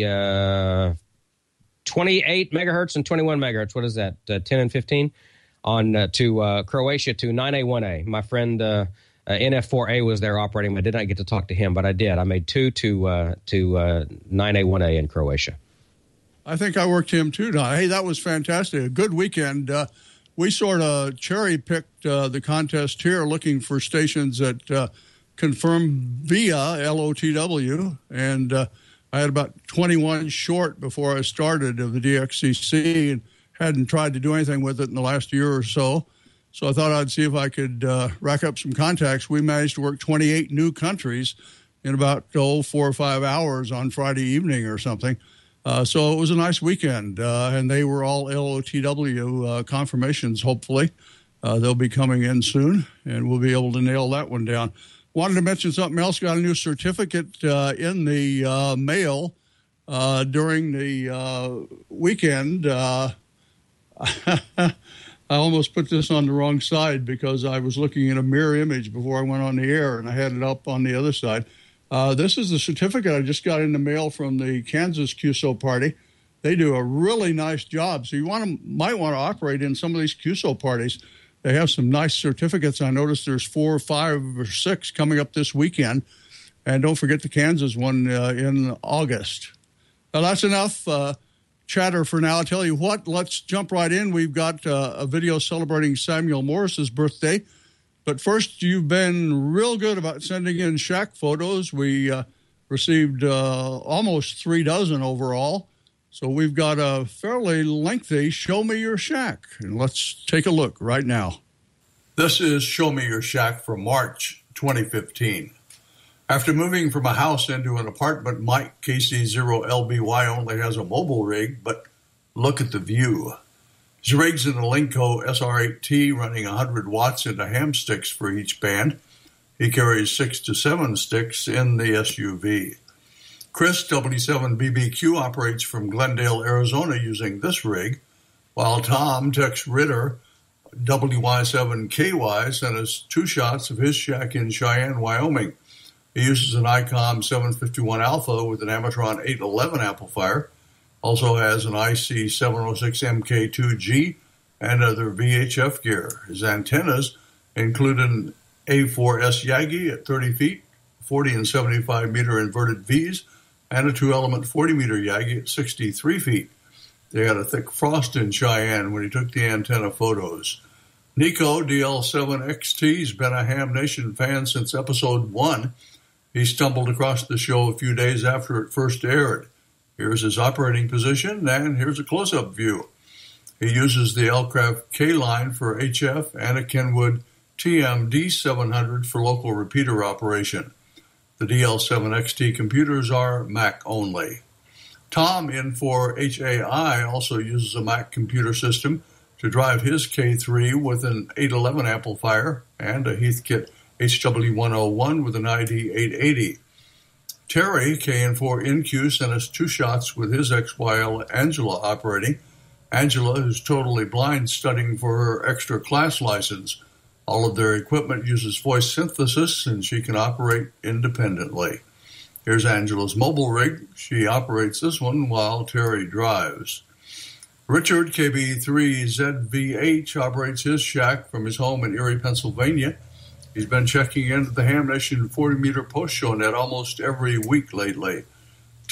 megahertz and 21 megahertz. What is that? 10 and 15 on to Croatia to 9A1A. My friend NF4A was there operating. I did not get to talk to him, but I did. I made 2 to 9A1A in Croatia. I think I worked him too, Don. Hey, that was fantastic. A good weekend. We sort of cherry-picked the contest here, looking for stations that confirm via LOTW, and I had about 21 short before I started of the DXCC and hadn't tried to do anything with it in the last year or so. So I thought I'd see if I could rack up some contacts. We managed to work 28 new countries in about 4 or 5 hours on Friday evening or something. So it was a nice weekend, and they were all LOTW confirmations, hopefully. They'll be coming in soon, and we'll be able to nail that one down. Wanted to mention something else. Got a new certificate in the mail during the weekend. I almost put this on the wrong side because I was looking at a mirror image before I went on the air, and I had it up on the other side. This is the certificate I just got in the mail from the Kansas QSO party. They do a really nice job. So you might want to operate in some of these QSO parties. They have some nice certificates. I noticed there's 4 or 5 or 6 coming up this weekend. And don't forget the Kansas one in August. Now, that's enough chatter for now. I'll tell you what, let's jump right in. We've got a video celebrating Samuel Morris's birthday. But first, you've been real good about sending in shack photos. We received almost 3 dozen overall. So we've got a fairly lengthy Show Me Your Shack. And let's take a look right now. This is Show Me Your Shack for March 2015. After moving from a house into an apartment, Mike KC0LBY only has a mobile rig, but look at the view. His rig's in a Linco SR8T running 100 watts into ham sticks for each band. He carries 6 to 7 sticks in the SUV. Chris, W7BBQ, operates from Glendale, Arizona using this rig, while Tom, Tex Ritter, WY7KY, sent us 2 shots of his shack in Cheyenne, Wyoming. He uses an ICOM 751 Alpha with an Amatron 811 amplifier. Also has an IC706MK2G and other VHF gear. His antennas include an A4S Yagi at 30 feet, 40 and 75 meter inverted Vs, and a 2-element 40-meter Yagi at 63 feet. They had a thick frost in Cheyenne when he took the antenna photos. Nico, DL7XT, has been a Ham Nation fan since episode 1. He stumbled across the show a few days after it first aired. Here's his operating position, and here's a close-up view. He uses the Elcraft K-line for HF and a Kenwood TMD700 for local repeater operation. The DL7XT computers are Mac only. Tom, in for HAI, also uses a Mac computer system to drive his K3 with an 811 amplifier and a Heathkit HW101 with an ID880. Terry, KN4NQ, sent us 2 shots with his XYL Angela operating. Angela is totally blind, studying for her extra class license. All of their equipment uses voice synthesis, and she can operate independently. Here's Angela's mobile rig. She operates this one while Terry drives. Richard, KB3ZVH, operates his shack from his home in Erie, Pennsylvania. He's been checking into the Ham Nation 40-meter post-show net almost every week lately.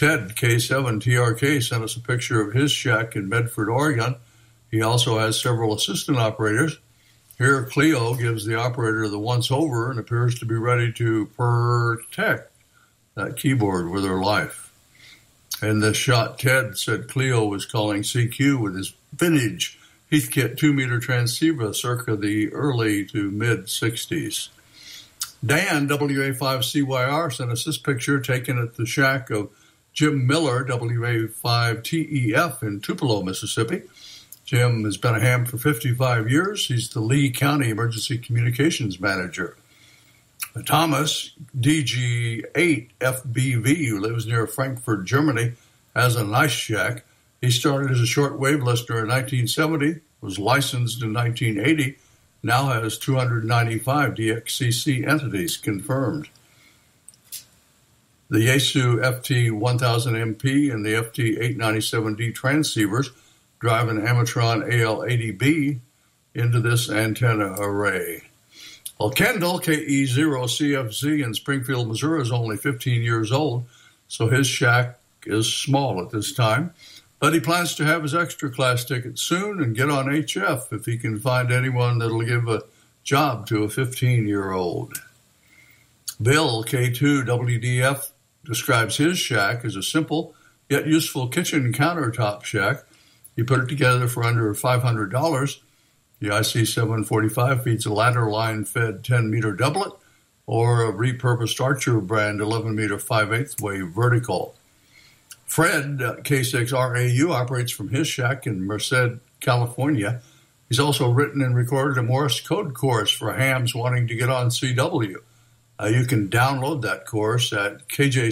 Ted, K7TRK, sent us a picture of his shack in Medford, Oregon. He also has several assistant operators. Here, Cleo gives the operator the once-over and appears to be ready to protect that keyboard with her life. In this shot, Ted said Cleo was calling CQ with his vintage Heathkit 2-meter transceiver circa the early to mid-60s. Dan, WA5CYR, sent us this picture taken at the shack of Jim Miller, WA5TEF in Tupelo, Mississippi. Jim has been a ham for 55 years. He's the Lee County Emergency Communications Manager. Thomas, DG8FBV, who lives near Frankfurt, Germany, has a nice shack. He started as a shortwave listener in 1970, was licensed in 1980, now has 295 DXCC entities confirmed. The Yaesu FT1000MP and the FT897D transceivers drive an Amatron AL80B into this antenna array. Well, Kendall, KE0CFZ in Springfield, Missouri, is only 15 years old, so his shack is small at this time. But he plans to have his extra class ticket soon and get on HF if he can find anyone that'll give a job to a 15-year-old. Bill, K2WDF, describes his shack as a simple yet useful kitchen countertop shack. He put it together for under $500. The IC745 feeds a ladder line fed 10-meter doublet or a repurposed Archer brand 11-meter 5/8 wave vertical. Fred, K6RAU, operates from his shack in Merced, California. He's also written and recorded a Morse code course for hams wanting to get on CW. You can download that course at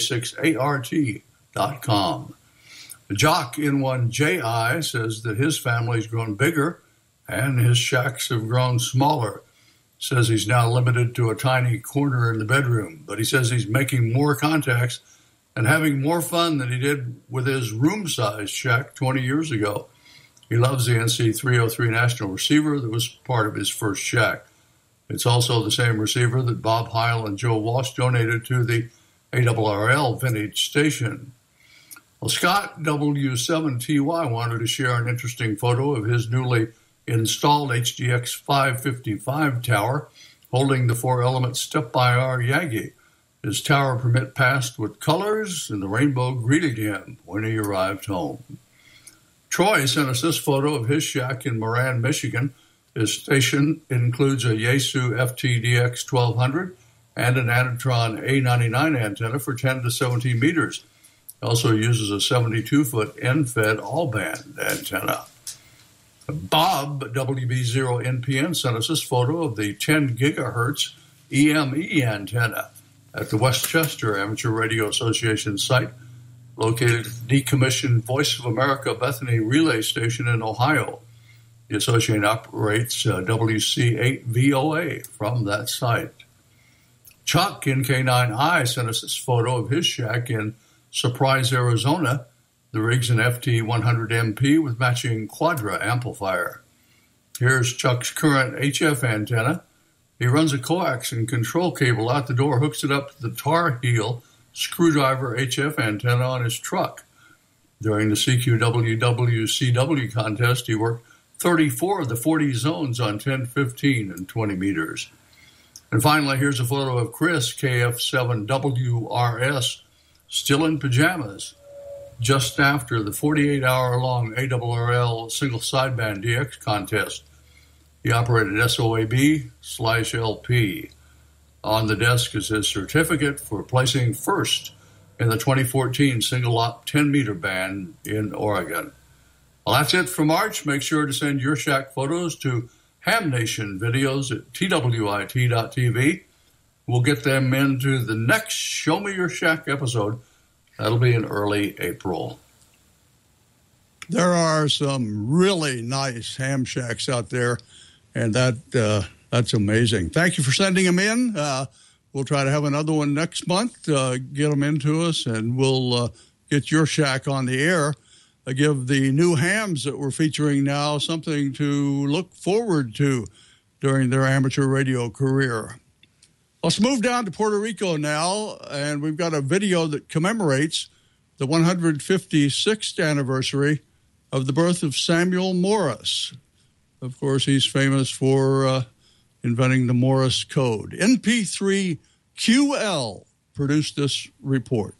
kj6art.com. Jock N1JI says that his family's grown bigger and his shacks have grown smaller. Says he's now limited to a tiny corner in the bedroom, but he says he's making more contacts and having more fun than he did with his room-sized shack 20 years ago. He loves the NC303 National Receiver that was part of his first shack. It's also the same receiver that Bob Heil and Joe Walsh donated to the ARRL vintage station. Well, Scott W7TY wanted to share an interesting photo of his newly installed HDX 555 tower holding the 4-element step-by-R Yagi. His tower permit passed with colors, and the rainbow greeted him when he arrived home. Troy sent us this photo of his shack in Moran, Michigan. His station includes a Yaesu FTDX 1200 and an Anatron A99 antenna for 10 to 17 meters. It also uses a 72-foot end-fed all-band antenna. Bob, WB0NPN, sent us this photo of the 10 gigahertz EME antenna at the Westchester Amateur Radio Association site, located at the decommissioned Voice of America Bethany relay station in Ohio. The association operates WC8VOA from that site. Chuck in K9I sent us this photo of his shack in Surprise, Arizona. The rig's an FT100MP with matching Quadra amplifier. Here's Chuck's current HF antenna. He runs a coax and control cable out the door, hooks it up to the Tar Heel screwdriver HF antenna on his truck. During the CQWWCW contest, he worked 34 of the 40 zones on 10, 15, and 20 meters. And finally, here's a photo of Chris, KF7WRS, still in pajamas, just after the 48-hour-long ARRL single sideband DX contest. He operated SOAB/LP. On the desk is his certificate for placing first in the 2014 single-op 10-meter band in Oregon. Well, that's it for March. Make sure to send your shack photos to Ham Nation Videos at twit.tv. We'll get them into the next Show Me Your Shack episode. That'll be in early April. There are some really nice ham shacks out there, and that's amazing. Thank you for sending them in. We'll try to have another one next month. Get them into us, and we'll get your shack on the air. Give the new hams that we're featuring now something to look forward to during their amateur radio career. Let's move down to Puerto Rico now, and we've got a video that commemorates the 156th anniversary of the birth of Samuel Morse. Of course, he's famous for inventing the Morse code. NP3QL produced this report.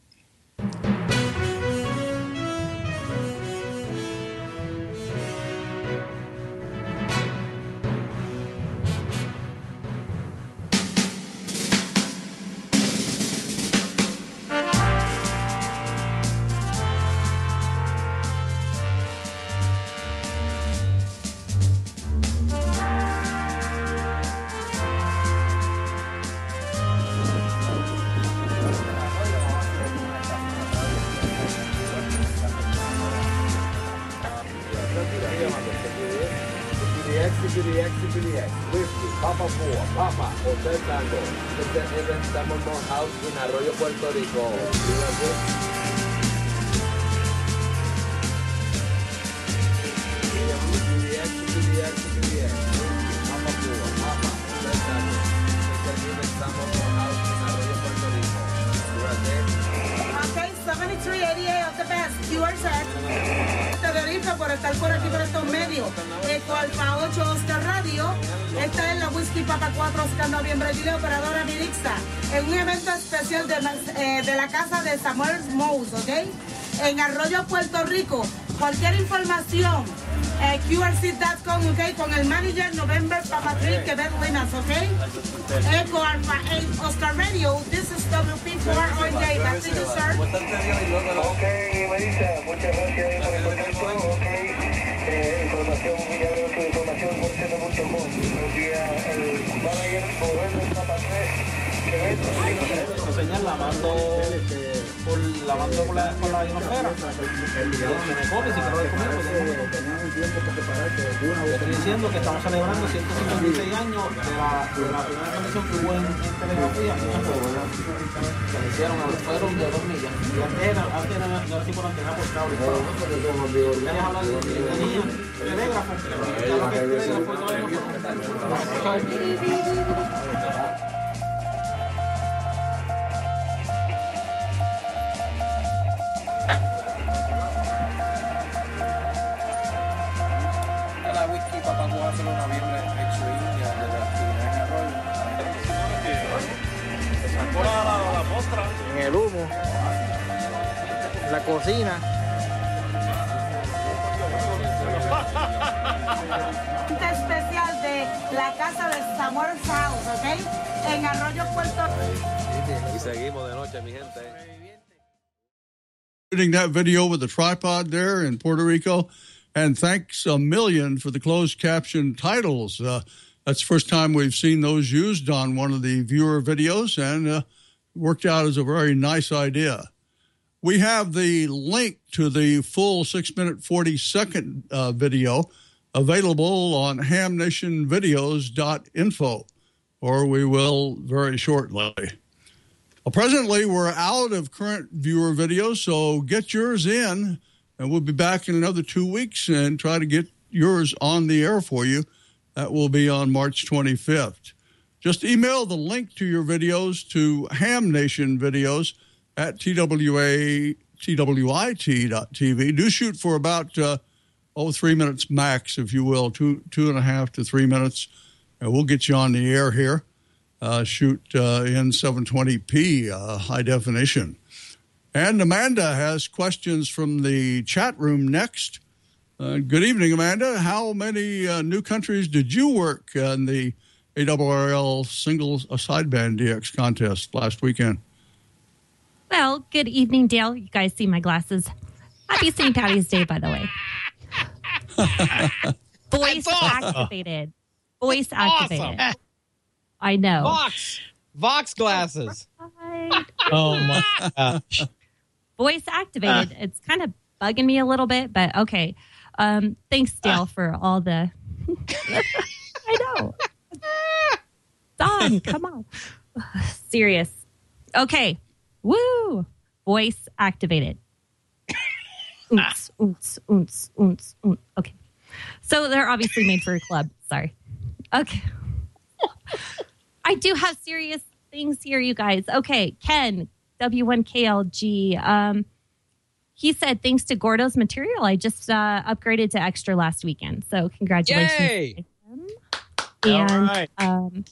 CPDX, Whiskey, Papa 4, Papa, Hotel Tango. Este es el Diamond House en Arroyo, Puerto Rico. CPDX, Papa 4, Papa, Hotel Tango. Este es el Diamond House en Arroyo, Puerto Rico. Okay, 7388 of the best. QRZ. Te verifico por estar por aquí por estos medios. Eco Alfa 8 Oscar Radio. Esta es la Whisky Papa 4 Oscar Noviembre Dile Operadora Mirixta. En un evento especial de la casa de Samuel Mouse, ¿ok? En Arroyo, Puerto Rico. Cualquier información, QRC.com, ¿ok? Con el manager November Papa 3, Quebec Linas, ¿ok? Eco Alpha 8 Oscar Radio. This is WP4 OJ. Back to you, sir. Ok, Marisa, muchas gracias por el contacto. Ok, información, muy agradezco de información, por ser mucho más. Buenos días, el manager November Papa 3, Quebec Linas. Señal lavando por la ionosfera. Estoy diciendo que estamos celebrando 156 años de la primera transmisión que hubo en telegrafía. Se hicieron, fueron de 2 millas. Y antes era así por antena por cable. Querías hablar de telégrafo. La Whisky Papa 4 de noviembre Extreme de la actividad en Arroyo. Se sacó la postra. En el humo. En la cocina. Especial de la casa de Samuel House, ¿ok? En Arroyo, Puerto Rico. Y seguimos de noche, mi gente. Shooting that video with a tripod there in Puerto Rico. And thanks a million for the closed caption titles. That's the first time we've seen those used on one of the viewer videos, and worked out as a very nice idea. We have the link to the full 6-minute 40-second video available on hamnationvideos.info, or we will very shortly. Well, presently, we're out of current viewer videos, so get yours in. And we'll be back in another 2 weeks and try to get yours on the air for you. That will be on March 25th. Just email the link to your videos to hamnationvideos at twit.tv. Do shoot for about 3 minutes max, if you will, 2.5 to 3 minutes, and we'll get you on the air here. Shoot in 720p high definition. And Amanda has questions from the chat room next. Good evening, Amanda. How many new countries did you work in the ARRL single sideband DX contest last weekend? Well, good evening, Dale. You guys see my glasses. Happy St. Patty's Day, by the way. Voice activated. Voice activated. Awesome. I know. Vox glasses. Oh, my gosh. Voice activated. It's kind of bugging me a little bit, but okay. Thanks, Dale, for all the... I know. Don, come on. Serious. Okay. Woo. Voice activated. Okay. So they're obviously made for a club. Sorry. Okay. I do have serious things here, you guys. Okay, Ken, W1KLG. he said, thanks to Gordo's material, I just upgraded to extra last weekend. So congratulations. Yay! And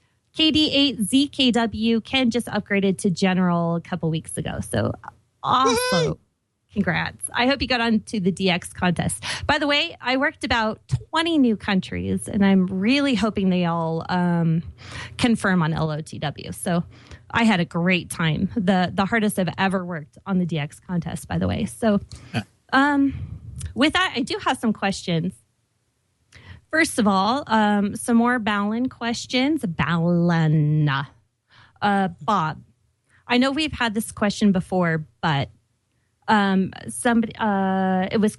KD8ZKW, Ken just upgraded to general a couple weeks ago. So also, congrats. I hope you got onto the DX contest. By the way, I worked about 20 new countries, and I'm really hoping they all confirm on LOTW. So I had a great time. The hardest I've ever worked on the DX contest, by the way. So with that, I do have some questions. First of all, some more Balin questions. Balin. Bob, I know we've had this question before, but somebody, it was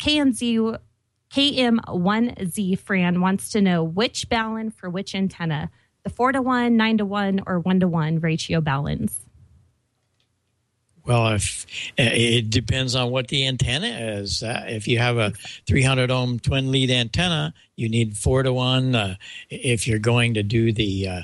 KM1Z Fran wants to know which Balin for which antenna, the 4-to-1, 9-to-1, or 1-to-1 ratio Balins. Well, if it depends on what the antenna is. If you have a 300 ohm twin lead antenna, you need 4-to-1. If you're going to do the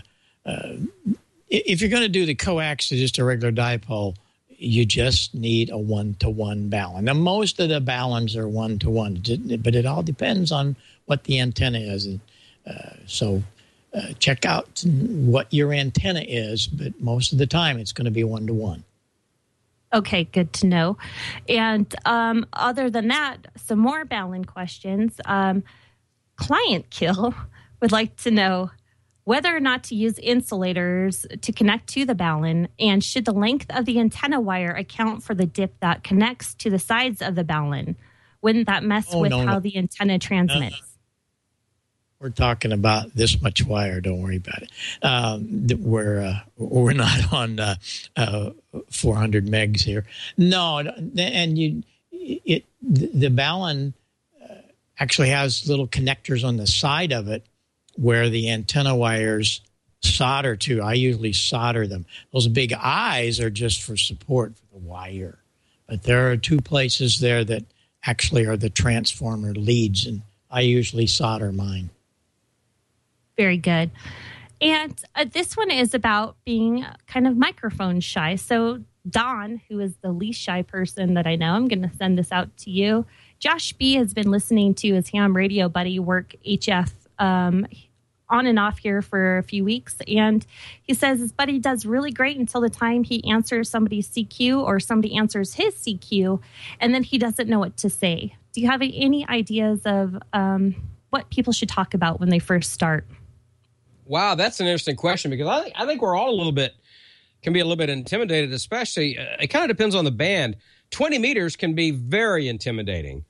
coax to just a regular dipole, you just need a 1-to-1 Balin. Now, most of the Balins are 1-to-1, but it all depends on what the antenna is. So check out what your antenna is, but most of the time it's going to be 1-to-1. Okay, good to know. And other than that, some more Balin questions. Client Kill would like to know whether or not to use insulators to connect to the Balin, and should the length of the antenna wire account for the dip that connects to the sides of the Balin? Wouldn't that mess with how the antenna transmits? We're talking about this much wire. Don't worry about it. We're not on 400 megs here. No, and the Balin actually has little connectors on the side of it where the antenna wires solder to. I usually solder them. Those big eyes are just for support for the wire, but there are two places there that actually are the transformer leads, and I usually solder mine. Very good. And this one is about being kind of microphone shy. So Don, who is the least shy person that I know, I'm going to send this out to you. Josh B has been listening to his ham radio buddy work HF on and off here for a few weeks. And he says his buddy does really great until the time he answers somebody's CQ or somebody answers his CQ, and then he doesn't know what to say. Do you have any ideas of what people should talk about when they first start? Wow, that's an interesting question, because I think we're all can be a little bit intimidated, especially, it kind of depends on the band. 20 meters can be very intimidating.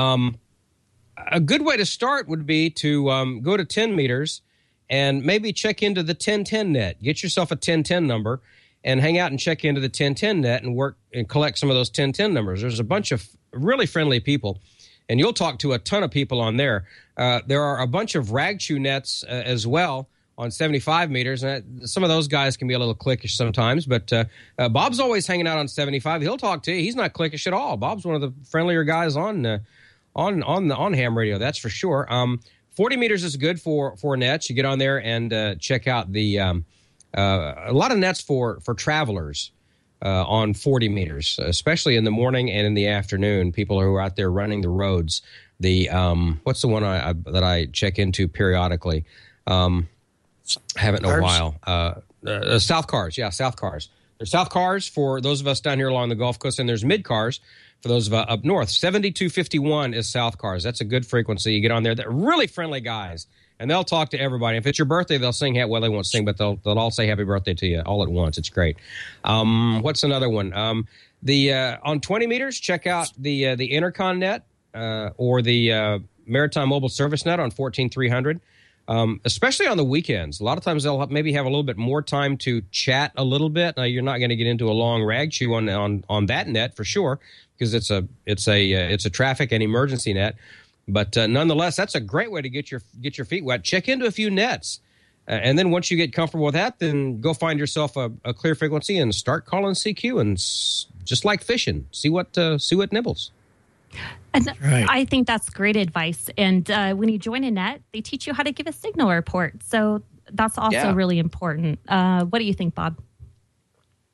A good way to start would be to go to 10 meters and maybe check into the 1010 net. Get yourself a 1010 number and hang out and check into the 1010 net and work and collect some of those 1010 numbers. There's a bunch of really friendly people, and you'll talk to a ton of people on there. There are a bunch of rag-chew nets as well on 75 meters. And some of those guys can be a little cliquish sometimes, but Bob's always hanging out on 75. He'll talk to you. He's not cliquish at all. Bob's one of the friendlier guys on ham radio, that's for sure. 40 meters is good for nets. You get on there and check out the a lot of nets for travelers on 40 meters, especially in the morning and in the afternoon. People who are out there running the roads. The what's the one that I check into periodically? Haven't in a while. South Cars. Yeah, South Cars. There's South Cars for those of us down here along the Gulf Coast, and there's Mid Cars for those of us up north. 7251 is South Cars. That's a good frequency. You get on there. They're really friendly guys, and they'll talk to everybody. If it's your birthday, they'll sing. Well, they won't sing, but they'll all say happy birthday to you all at once. It's great. What's another one? On 20 meters, check out the Intercon net or the Maritime Mobile Service net on 14300. Especially on the weekends. A lot of times they'll maybe have a little bit more time to chat a little bit. Now, you're not going to get into a long rag chew on that net for sure, because it's a traffic and emergency net. But nonetheless, that's a great way to get your feet wet. Check into a few nets, and then once you get comfortable with that, then go find yourself a clear frequency and start calling CQ, and just like fishing, see what nibbles. And I think that's great advice. And when you join a net, they teach you how to give a signal report. So that's also really important. What do you think, Bob?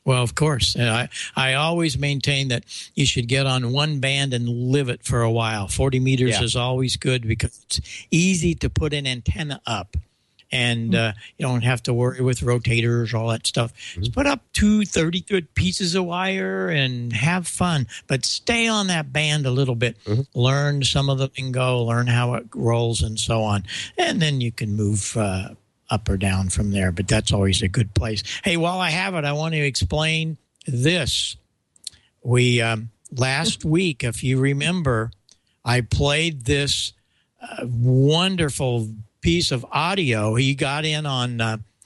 Well, of course. And I always maintain that you should get on one band and live it for a while. 40 meters is always good because it's easy to put an antenna up. And you don't have to worry with rotators, all that stuff. Just put up 2 30-foot pieces of wire and have fun. But stay on that band a little bit. Learn some of the lingo, learn how it rolls and so on. And then you can move up or down from there. But that's always a good place. Hey, while I have it, I want to explain this. We last week, if you remember, I played this wonderful piece of audio. He got in on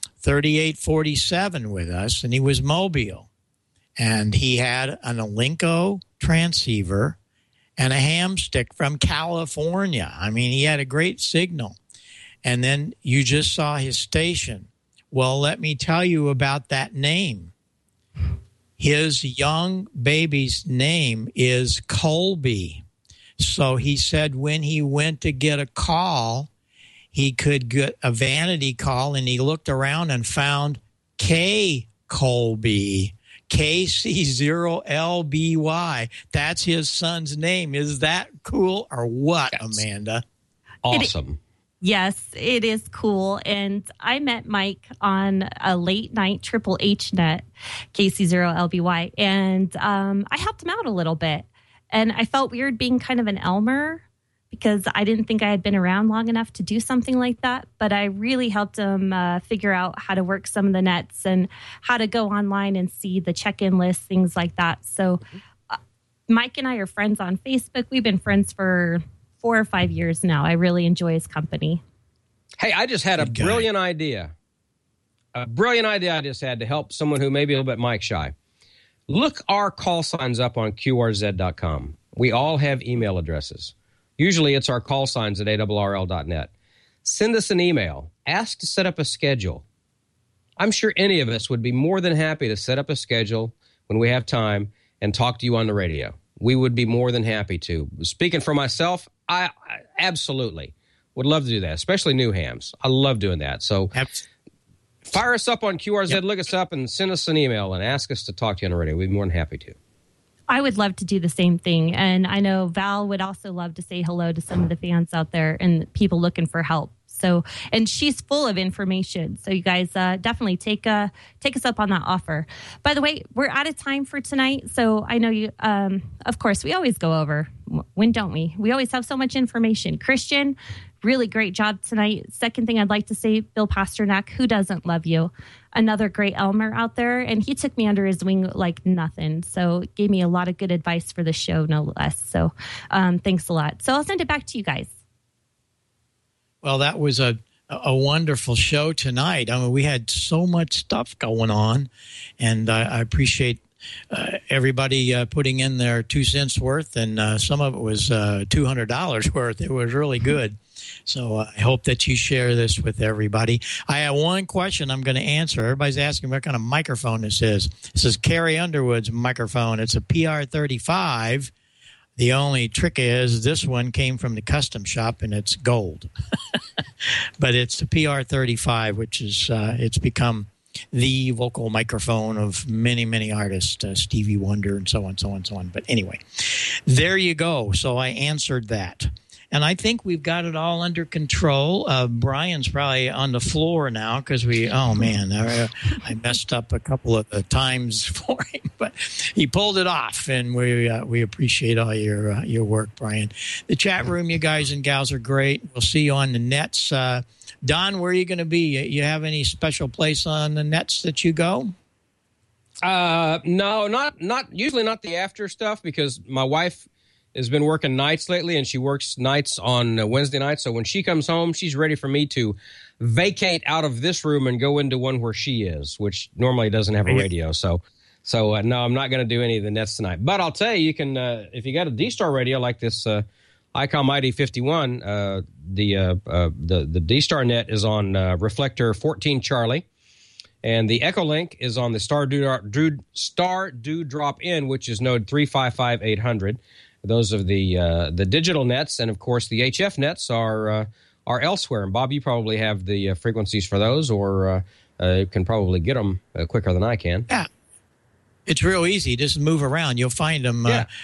3847 with us, and he was mobile. And he had an Alinco transceiver and a ham stick from California. I mean, he had a great signal. And then you just saw his station. Well, let me tell you about that name. His young baby's name is Colby. So he said when he went to get a call, he could get a vanity call, and he looked around and found K. Colby, KC0LBY. That's his son's name. Is that cool or what, Amanda? Awesome. Yes, it is cool. And I met Mike on a late night Triple H net, KC0LBY, and I helped him out a little bit. And I felt weird being kind of an Elmer, because I didn't think I had been around long enough to do something like that. But I really helped him figure out how to work some of the nets and how to go online and see the check-in list, things like that. So Mike and I are friends on Facebook. We've been friends for 4 or 5 years now. I really enjoy his company. Hey, I just had a brilliant idea. A brilliant idea I just had to help someone who may be a little bit mic shy. Look our call signs up on QRZ.com. We all have email addresses. Usually it's our call signs at ARRL.net. Send us an email. Ask to set up a schedule. I'm sure any of us would be more than happy to set up a schedule when we have time and talk to you on the radio. We would be more than happy to. Speaking for myself, I absolutely would love to do that, especially new hams. I love doing that. So fire us up on QRZ, look us up, and send us an email and ask us to talk to you on the radio. We'd be more than happy to. I would love to do the same thing. And I know Val would also love to say hello to some of the fans out there and people looking for help. So, and she's full of information. So you guys definitely take us up on that offer. By the way, we're out of time for tonight. So I know you, of course, we always go over. When don't we? We always have so much information. Christian, really great job tonight. Second thing I'd like to say, Bill Pasternak, who doesn't love you? Another great Elmer out there. And he took me under his wing like nothing. So gave me a lot of good advice for the show, no less. So thanks a lot. So I'll send it back to you guys. Well, that was a wonderful show tonight. I mean, we had so much stuff going on, and I appreciate everybody putting in their 2 cents worth, and some of it was $200 worth. It was really good. So I hope that you share this with everybody. I have one question I'm going to answer. Everybody's asking what kind of microphone this is. This is Carrie Underwood's microphone. It's a PR35. The only trick is this one came from the custom shop, and it's gold. But it's a PR35, which is it's become the vocal microphone of many, many artists, Stevie Wonder and so on, so on, so on. But anyway, there you go. So I answered that. And I think we've got it all under control. Brian's probably on the floor now because I messed up a couple of times for him, but he pulled it off, and we appreciate all your work, Brian. The chat room, you guys and gals are great. We'll see you on the nets. Don, where are you going to be? You have any special place on the nets that you go? No, not usually not the after stuff, because my wife has been working nights lately, and she works nights on Wednesday nights. So when she comes home, she's ready for me to vacate out of this room and go into one where she is, which normally doesn't have a radio. So no, I'm not going to do any of the nets tonight. But I'll tell you can, if you got a D-Star radio like this ICOM ID51, the D-Star net is on reflector 14 Charlie. And the Echolink is on the Star Do Drop In, which is node 355800. Those are the digital nets, and of course the HF nets are elsewhere. And Bob, you probably have the frequencies for those, or can probably get them quicker than I can. It's real easy. Just move around. You'll find them.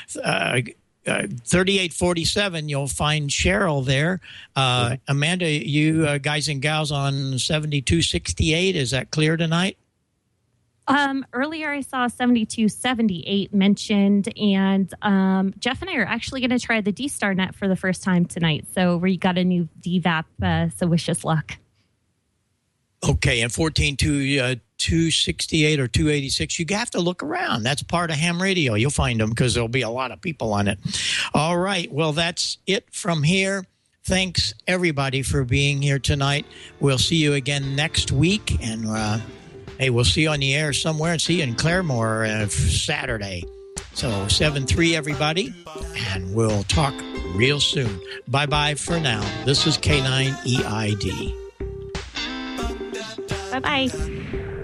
3847, you'll find Cheryl there. Amanda, you guys and gals on 7268, is that clear tonight? Earlier I saw 7278 mentioned, and Jeff and I are actually going to try the D-Star net for the first time tonight. So we got a new DVAP, so wish us luck. Okay, and 268 or 286, you have to look around. That's part of ham radio. You'll find them because there'll be a lot of people on it. All right, well, that's it from here. Thanks, everybody, for being here tonight. We'll see you again next week, and hey, we'll see you on the air somewhere and see you in Claremore Saturday. So 7-3, everybody, and we'll talk real soon. Bye-bye for now. This is K9EID. Bye-bye.